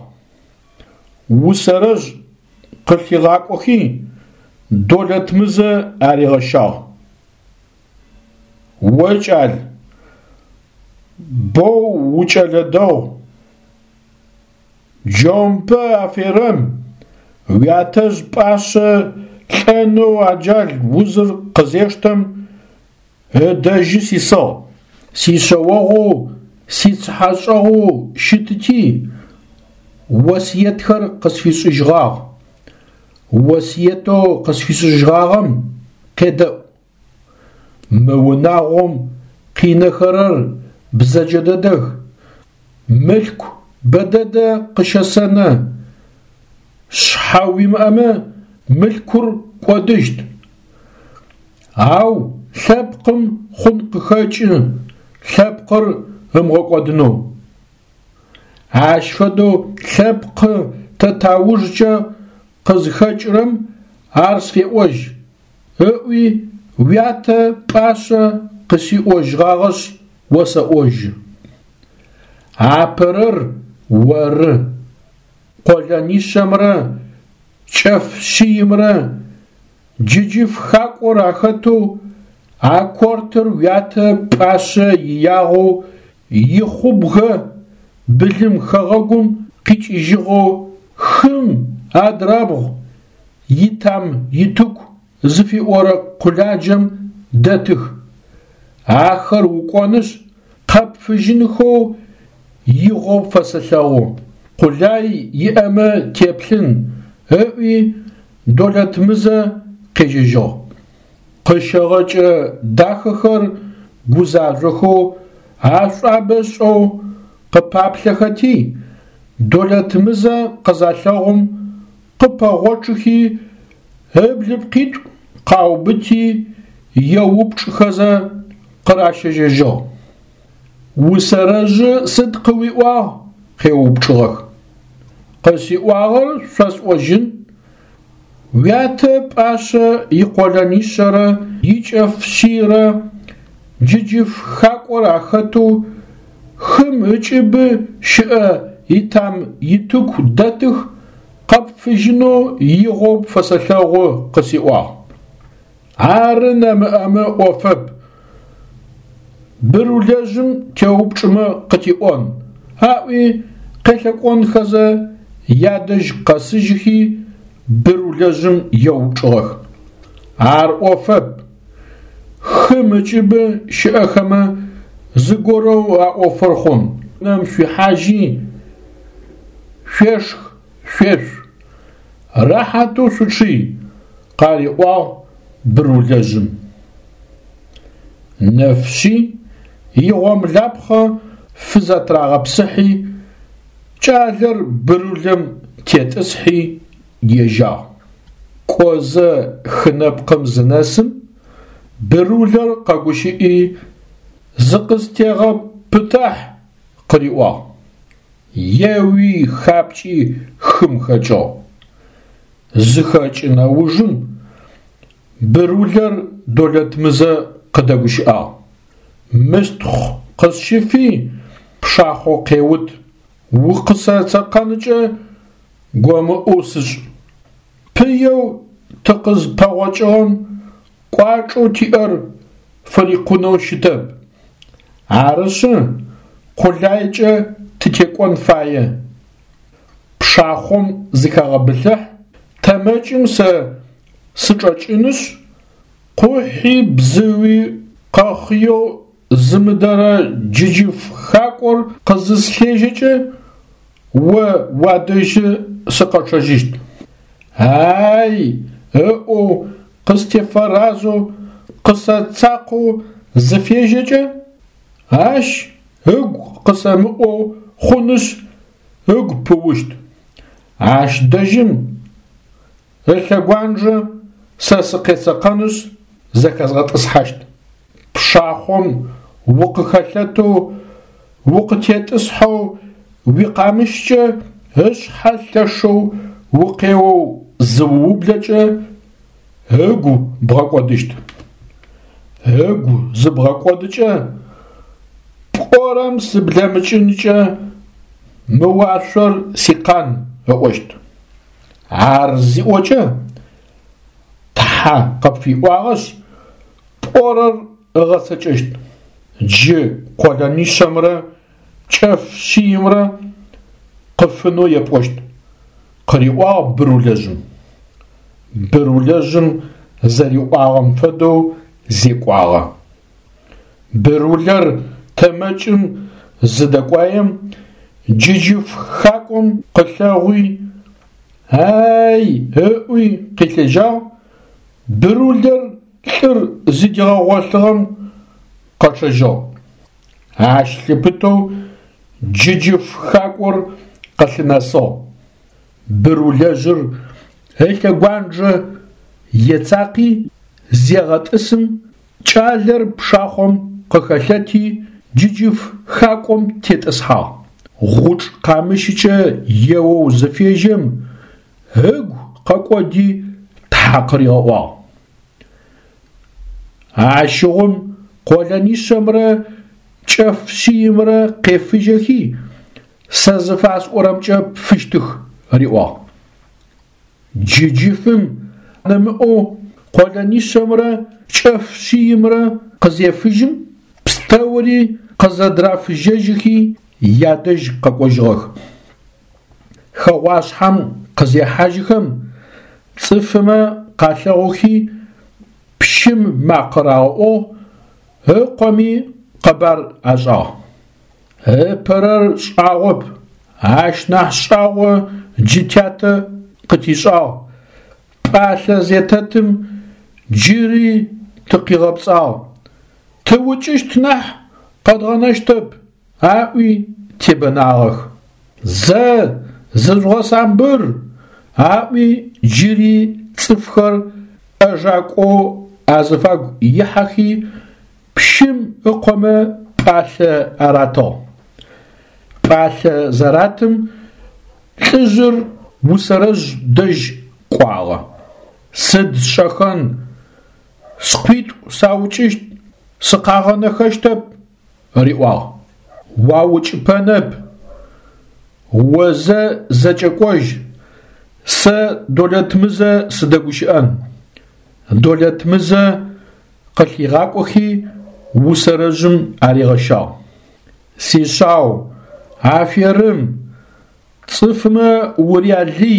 وسرج قلتغاكوخي دولت مزة أريغشا وجعل بو وجعل دو جنبا أفيرم وياتج باشا كانو عجال وزر قزيشتم داجي سيسا سيساوغو سيتحاشاغو شتتي وسيتخر قصفيس إجغاغ وسيتو قصفيس إجغاغم قد موناغم قينخرر بزجددخ ملك بدد قشسنا شحاوي مأما ملكر قدشت أو ثبقم خنق خاج ثبقر هم قدنو عاشفدو ثبق تتاوججا قزخاجرم عرس في وج اوي وياتا باشا قسي وج غاغس وسا وج عبرر ور قولاني شمرا شف شيمرا جيجيف خاق وراختو عكورتر وياتا باشا ياغو يخبغ بلم خغاقم قيش إجيغو خم أدرابغ يتام يتوك زفي ورا قلاجم داتخ آخر وقونش قب فجنخو يغوب فسلاغو قلاي يأما تيبلن اوي دولت مزا قجيجو قشغج داخخر گوزارخو عشعبشو قبابلختی دولت مزا قزالغم قباغوچخي هبلبقيت قاوبتي يوبچخزا قراشججو وسرج صدقوي وا خيوبچخ قسي واغر ساس وجن ويات باشا يقولاني شرا يجف شيرا جيجف خاقورا خطو خم اجب شئ يتام يتوك داتخ قب فجنو يغوب فسلاغو قسيوا عارنا مأما وفب برو لازم تيوب شما قتيون هاوي قلقون خزا يادج قاسجهي برو لازم يوجغ عار وفب خمجب شأخما زغورو وفرخون نم في حاجي فيش راحتو سوشي قالي واو برو لازم نفسي يوم لابخه فزت راغب صحي جالر برولم تيتسحي يجا كوزا خنبقم زناسم برولر قاقوشي زقستيغا بتاح قريوا يوي خابشي خمخجو زخاج ناوجن برولر دولت مزا قداقوشي مستخ قصشفي بشاخو قيود وقصة تقانجة قوام أوسج بيو تقز باواجون قواجو تيار فريقونو شتاب عارشن قلايجة تتيقون فاية بشاخوم زكاغ بلح تماجم سجاجينش قوحي بزوي قاخيو زمدارا جيجيف خاقور قزز خيجيجي وواديجي سقاچاجيشت هاي او قستفرازو قصاقو زفيجيجي هاش قسمو خونش بوشت عاش دجم الحقوانجا ساسقيسقانش زكازغط اصحاشت بشاخوم وقخلتو وقتيت اصحو وقامشجا هش حلتشو وقيو زوبلجا هاقو بغاقودشت هاقو زبغاقودجا بقورم سبلمچنچا مواشر سيقان أوشت عارزي أوشا تحا قفي واغش بقورر غسچشت جي قولاني شمرا چف شيمرا قفنو يبوشت قريوا برولجم زريواغم فدو زيقواغا برولر تمچم زدقوايم جيجيف خاكم قلاوي هاي هاوي قلجاو برولر لر زيجا واشتغم قشجاو عاش لبتو جيجيف خاكور قلناسو برولجر هيك غوانجه يتاقي زيغت اسم چالر بشاخم قخلتي جيجيف خاكم تيتسها غوچ قامشيچه يو زفيجم هگ قاقودي تحقريوا عاشغم قولاني شمره چف شيمره قفجهي سازفاس اورمچه فشتخ ريوا جيجيفم نمو قولاني شمره چف شيمره قزيفجم بستوري قزدرافجهي يادج قاقوجغ خواش هم قزيحاجهم صفما قاشغوخي بشم ماقراو قومي قبر ازا پرر شاوب عشنا شاو جيتات قتيشاو باش زيتتم جيري تقيغبصاو توجشت نح قد غنشتب هاوي تبناغ زرغسامبر هاوي جيري صفخر اجاقو ازفاق يحخي بشم اقوم باش اراتو باش زراتم خزر وسرج دج قواغا سد شخن سقيت ساوچشت سقاغنا خشتب ريواغ واوچ پنب وز زچقوج س دولتمزه سدگوشان دولتمزه قليغاقوخي وسرجم اريغشاو سيشاو عافيرم صفما وريالي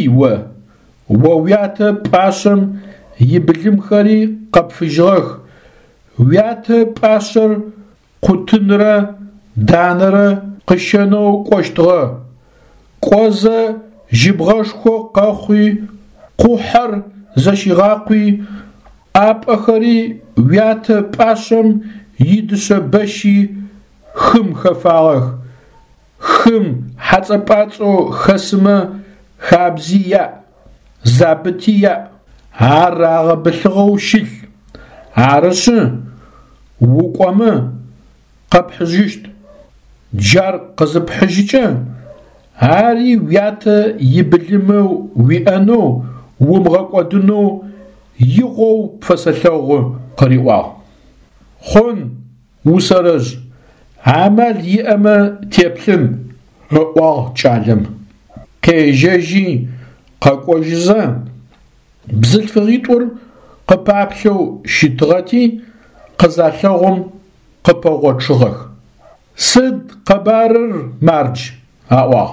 وويات باشم يبلم خري قبفجغ ويات باشر قطنرا دانرا قشنو قشتغا قوزا جبغشخو قاخوي قوحر زشغاقوي اب اخري ويات باشم يدش بشي خم خفاغ خم حصباصو خسمه خابزيا زابتيا عراغ بلغوشل عرش وقومه قبحجشت جار قزب حجيجه هاري ويات يبلمو ويانو ومغقودنو يغو فسلغو قريوا خون وسرج عمل يأما تيبلم رؤوا چالم كيجاجي قاقوجزا بزل فغيطور قبابلو شتغتي قزالغم قباغوتشغخ سد قبارر مارج اوا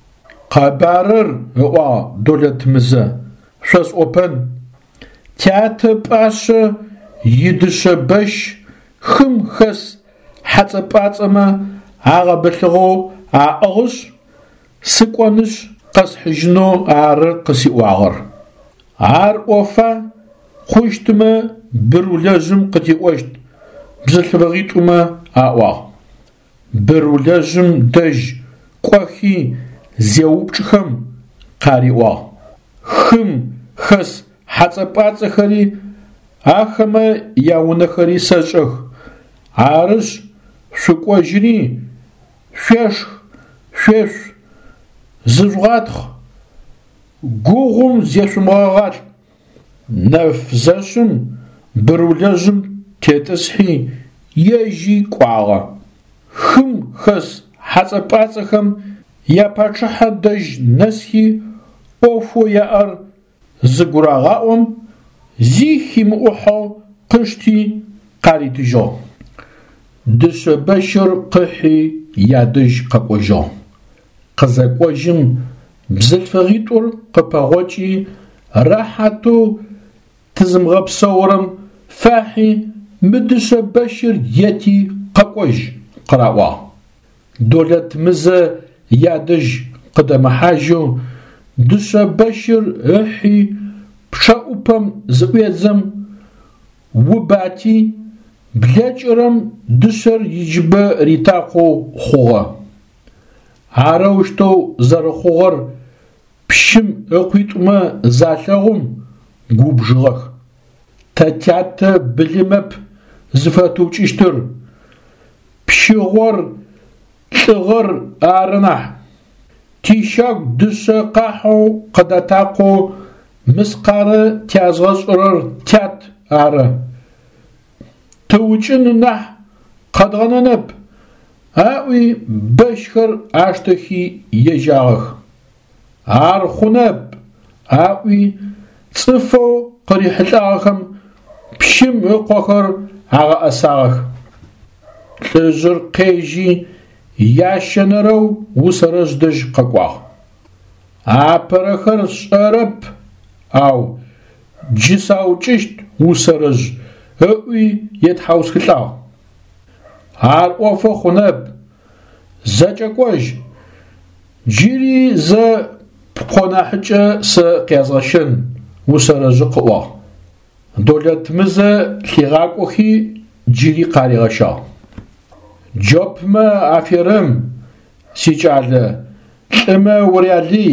قبارر اوا دولت مزه شس اوبن تيات باش يدش بش خم خس حتى باصما هاغا بلغو اغش سقونش قصحجنو ار قسيواغر ار اوفا خوشتما برولازم قتي وشت بزل بغيتما اوا برولازم دج قوخي زيوبچخم قاريوا خم خس حتى باصخري اخما ياونخري سچخ عارش شقوجري شش زرغاتخ غوغم زيشمغات نفزشم برولجم تيتسحي يجي قواغا хым хэс хьэцӏэ-пӏацӏэхэм япэчӏыхьэ дэжь нэсхи ӏофэу яӏэр зыгурагъаӏом зи химыӏухьэу къыщти къаритыжьыгъ. Дышъэбэщыр къыхьи ядэжь къэкӏожьыгъ. Къызэкӏожьым бзылъфыгъитӏур къыпэгъокӏи рэхьэтэу тызымгъэпсэурэм фахьи мы дышъэбэщыр ети къэкӏожь къыраӏуагъ. Долэт мызэ ядэжь къыдэмыхьажьэу дышъэбэщыр ыхьи пчъэӏупэм зыӏуедзэм убати блэкӏырэм дышъэр иджыбэ ритакъоу хъугъэ. Арэущтэу зэрыхъугъэр пщым ыкъуитӏумэ залъэгъум губжыгъэх. Тэтятэ былымэп зыфэтыукӏыщтыр. Пщыгъор лӏыгъэр ары нахь. Тищагу дышъэ къахьэу къыдэтакъоу мыскъарэ тязгъэшӏырэр тят ары. Тыукӏын нахь къэдгъэнэнэп. Аӏуи бэщхэр аштэхи ежьагъэх. Ар хъунэп. Аӏуи цӏыфэу къырихьылӏагъэхэм пщым ыкъохэр агъэӏэсагъэх. Лӏыжъыр къежьи ящэнэрэу усэрэжъ дэжь къэкӏуагъ. Апэрэхэр шӏэрэп, ау джы саукӏыщт усэрэжъ ыӏуи етхьаусхылӏагъ. Ар ӏофэ хъунэп. Зэкӏэкӏожь. Джыри зэ пкъонахьыкӏэ сэ къязгъэщэн усэрэжъы къыӏуагъ. Долэт мызэ лъигъакӏохи джыри къаригъэщагъ. Джопмэ аферэм сикӏалэ лӏымэ уряли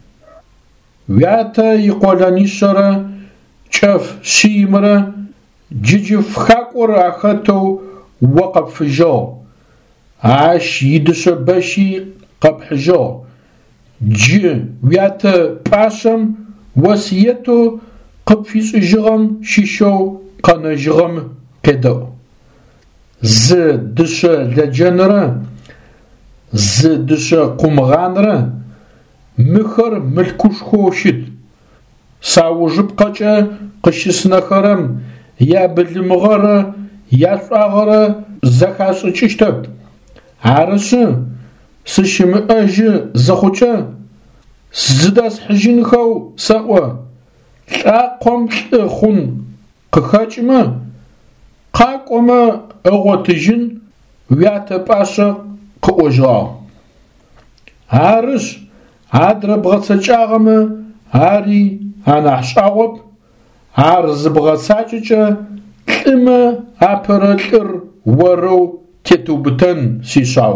уятэ икъолэнишъэрэ кӏэф шъимрэ джыджыфхакӏор ахэтэу о къэпфыжьыгъ. Ащ идышъэбэщи къэпхьыжьыгъ. Джы уятэ пӏашъэм осыетэу къыпфишӏыжьыгъэм щищэу къэнэжьыгъэм къедэӏу. Зы дышъэ лэджэнырэ зы дышъэ къумыгъанрэ мыхэр мылъкушхоу щыт. Саужъыпкъэкӏэ къыщысынэхэрэм ябылымыгъэрэ яшӏуагъэрэ зэхашӏыкӏыщтэп. Арышъы сыщымыӏэжьы зэхъукӏэ зыдэсхьыжьынхэу сэӏо. Лӏакъом лӏы хъун къыхэкӏымэ къакӏомэ эгъотыжьын уятэ пӏашъэ къыӏожьыгъагъ. Арышъ адрэ бгъэцэкӏагъэмэ ари анахь шӏагъоп. Ар зыбгъэцакӏыкӏэ лӏымэ апэрэ лӏыр орэу тетыубытэн сишъагъ.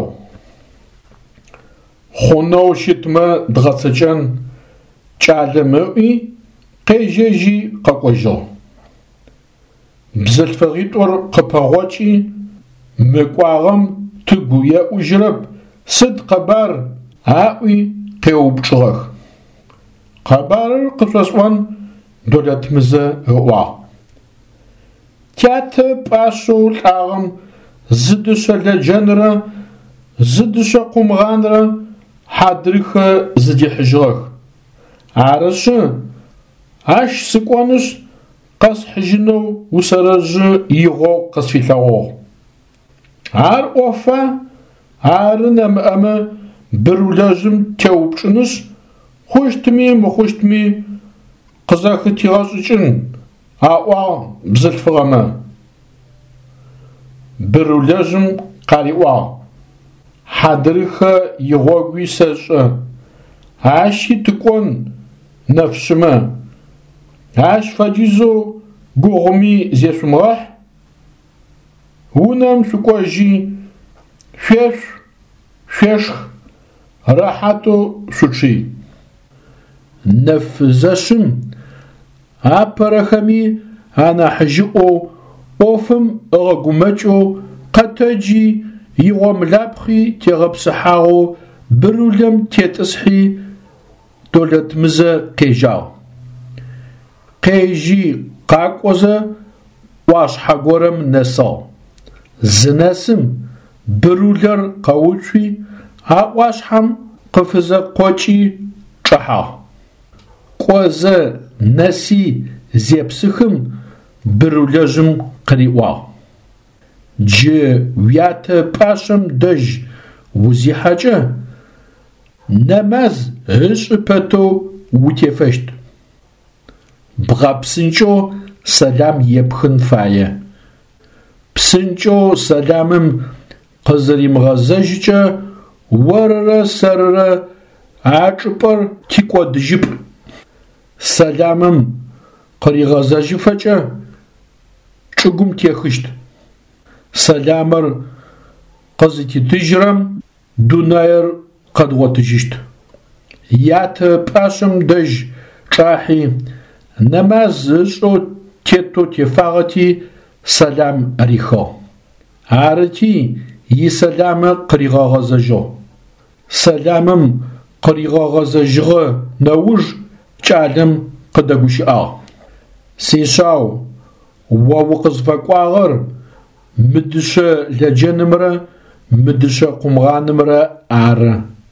Хъунэу щытмэ дгъэцэкӏэн кӏалэм ыӏуи къежьэжьи къэкӏожьыгъ. Бзылъфыгъитӏур къыпэгъокӏи мыкӏуагъэм тыгу еӏужьырэп. Сыд къэбар? Аӏуи къеупчӏыгъэх. Къэбарыр къышӏошӏуэн долэт мызэ ыӏуагъ. Тятэ пӏашъэу лӏагъэм зы дышъэ лэджэнырэ зы дышъэ къумыгъанрэ хьадрыхэ зыдихьыжьыгъэх. Арышъы ащ сыкӏонышъ къэсхьыжьынэу усэрэжъы игъоу къысфилъэгъугъ. Ар ӏофа? Ары нэмыӏэмэ бырулэжъым теупчӏынышъ хъущтми мыхъущтми къызэхытигъэшӏыкӏын аӏуагъ бзылъфыгъэмэ. Бырулэжъым къариӏуагъ. Хьадрыхэ игъогуи сэшӏэ. Ащи тыкӏон нэфшъымэ. Ащ фэдизэу гугъуми зешъумыгъэхь. Унэм шъукӏожьи шъошъу, шъошх, рэхьатэу шъучъый. Нэф зэшъым апэрэхэми анахьыжьыӏоу ӏофым ыгъэгумэкӏэу къэтэджи игъомылапхъи тегъэпсыхьагъэу бырулэм тетӏысхьи долэт мызэ къежьагъ. Къежьи къакӏозэ ӏуашъхьэ горэм нэсыгъ. Зынэсым брулэр къэуцуи а ӏуашъхьэм къыфызэкъокӏи чӏыхьагъ. Кӏозэ нэси зепсыхым брулэжъым къыриӏуагъ. Джы уятэ пӏашъэм дэжь узихьэкӏэ нэмаз ышӏы пэтэу утефэщт. Бгъэпсынкӏэу сэлам епхын фае. Псынкӏэу сэламым къызэримыгъэзэжькӏэ орырэ сэрырэ а чӏыпӏэр тикӏодыжьыпӏ. Сэламым къыригъэзэжьыфэкӏэ чӏыгум техыщт. Сэламыр къызытитыжьырэм дунаер къэдгъотыжьыщт. Ятэ пӏашъэм дэжь чӏахьи нэмаз ышӏэу тетэу тефагъэти сэлам арихыгъ. Арыти исэламэ къыригъэгъэзэжьыгъ. Сэламым къыригъэгъэзэжьыгъэ нэуж кӏалэм къыдэгущыӏагъ. Сишъау, о укъызфэкӏуагъэр мыдышъэ лэджэнымрэ мыдышъэ къумгъанымрэ ары.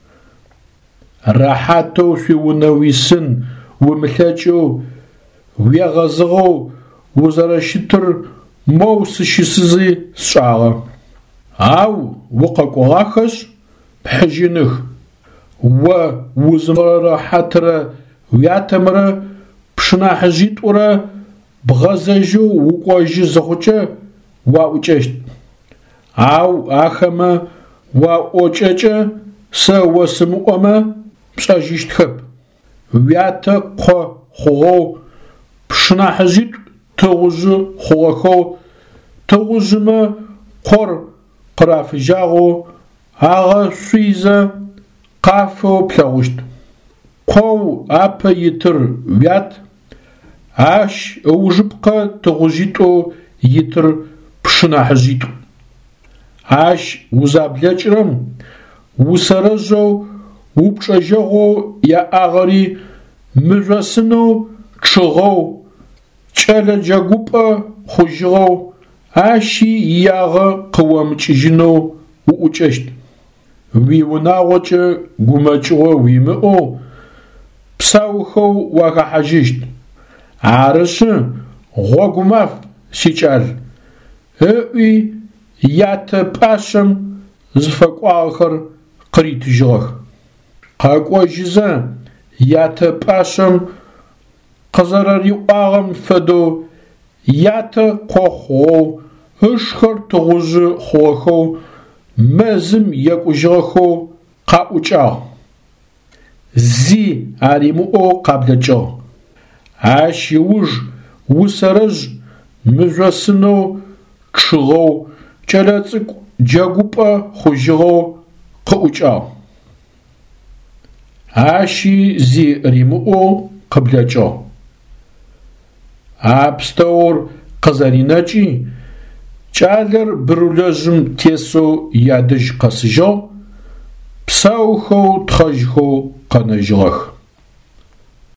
Рэхьатэу шъуиунэ уисын умылъэкӏыу уегъэзыгъэу узэрэщытыр моу сыщысызи сшӏагъэ. Ау укъэкӏуагъахэшъ пхьыжьыных. О узымрэ рэхьатырэ уятэмрэ пшынахьыжъитӏурэ бгъэзэжьэу укӏожьы зыхъукӏэ уаӏукӏэщт. Ау ахэмэ уаӏокӏэкӏэ сэ о сымыӏомэ пшӏэжьыщтхэп. Уятэ кхъо хъугъэу пшынахьыжъитӏу тыгъужъы хъугъэхэу тыгъужъымэ кхъор къырафыжьагъэу агъэшъуизэ къафэу плъэгъущт. Кхъоу апэ итыр уят, ащ ыужыпкъэ тыгъужъитӏу итыр пшынахьыжъитӏу. Ащ узаблэкӏырэм усэрэжъэу упчӏэжьэгъоу яӏагъэри мыжъосынэу чъыгъэу кӏэлэджэгупӏэ хъужьыгъэу ащи ягъэ къыомыкӏыжьынэу уӏукӏэщт. Уиунагъокӏэ гумэкӏыгъо уимыӏэу псаухэу уахэхьэжьыщт. Арышъы, гъогу маф сикӏал, ыӏуи ятэ пӏашъэм зыфэкӏуагъэхэр къыритыжьыгъэх. Къэкӏожьызэ ятэ пӏашъэм къызэрэриӏуагъэм фэдэу ятэ кхъо хъугъэу ышхэр тыгъужъы хъугъэхэу мэзым екӏужьыгъэхэу къаӏукӏагъ. Зи аримыӏэу къаблэкӏыгъ. Ащ иуж усэрэжъ мыжъосынэу чъыгъэу кӏэлэцӏыкӏу джэгупӏэ хъужьыгъэу къыӏукӏагъ. Ащи зи римыӏэу къыблэкӏыгъ. А пстэур къызэринэкӏи кӏалэр брулэжъым тесэу ядэжь къэсыжьыгъ, псаухэу тхъэжьхэу къэнэжьыгъэх.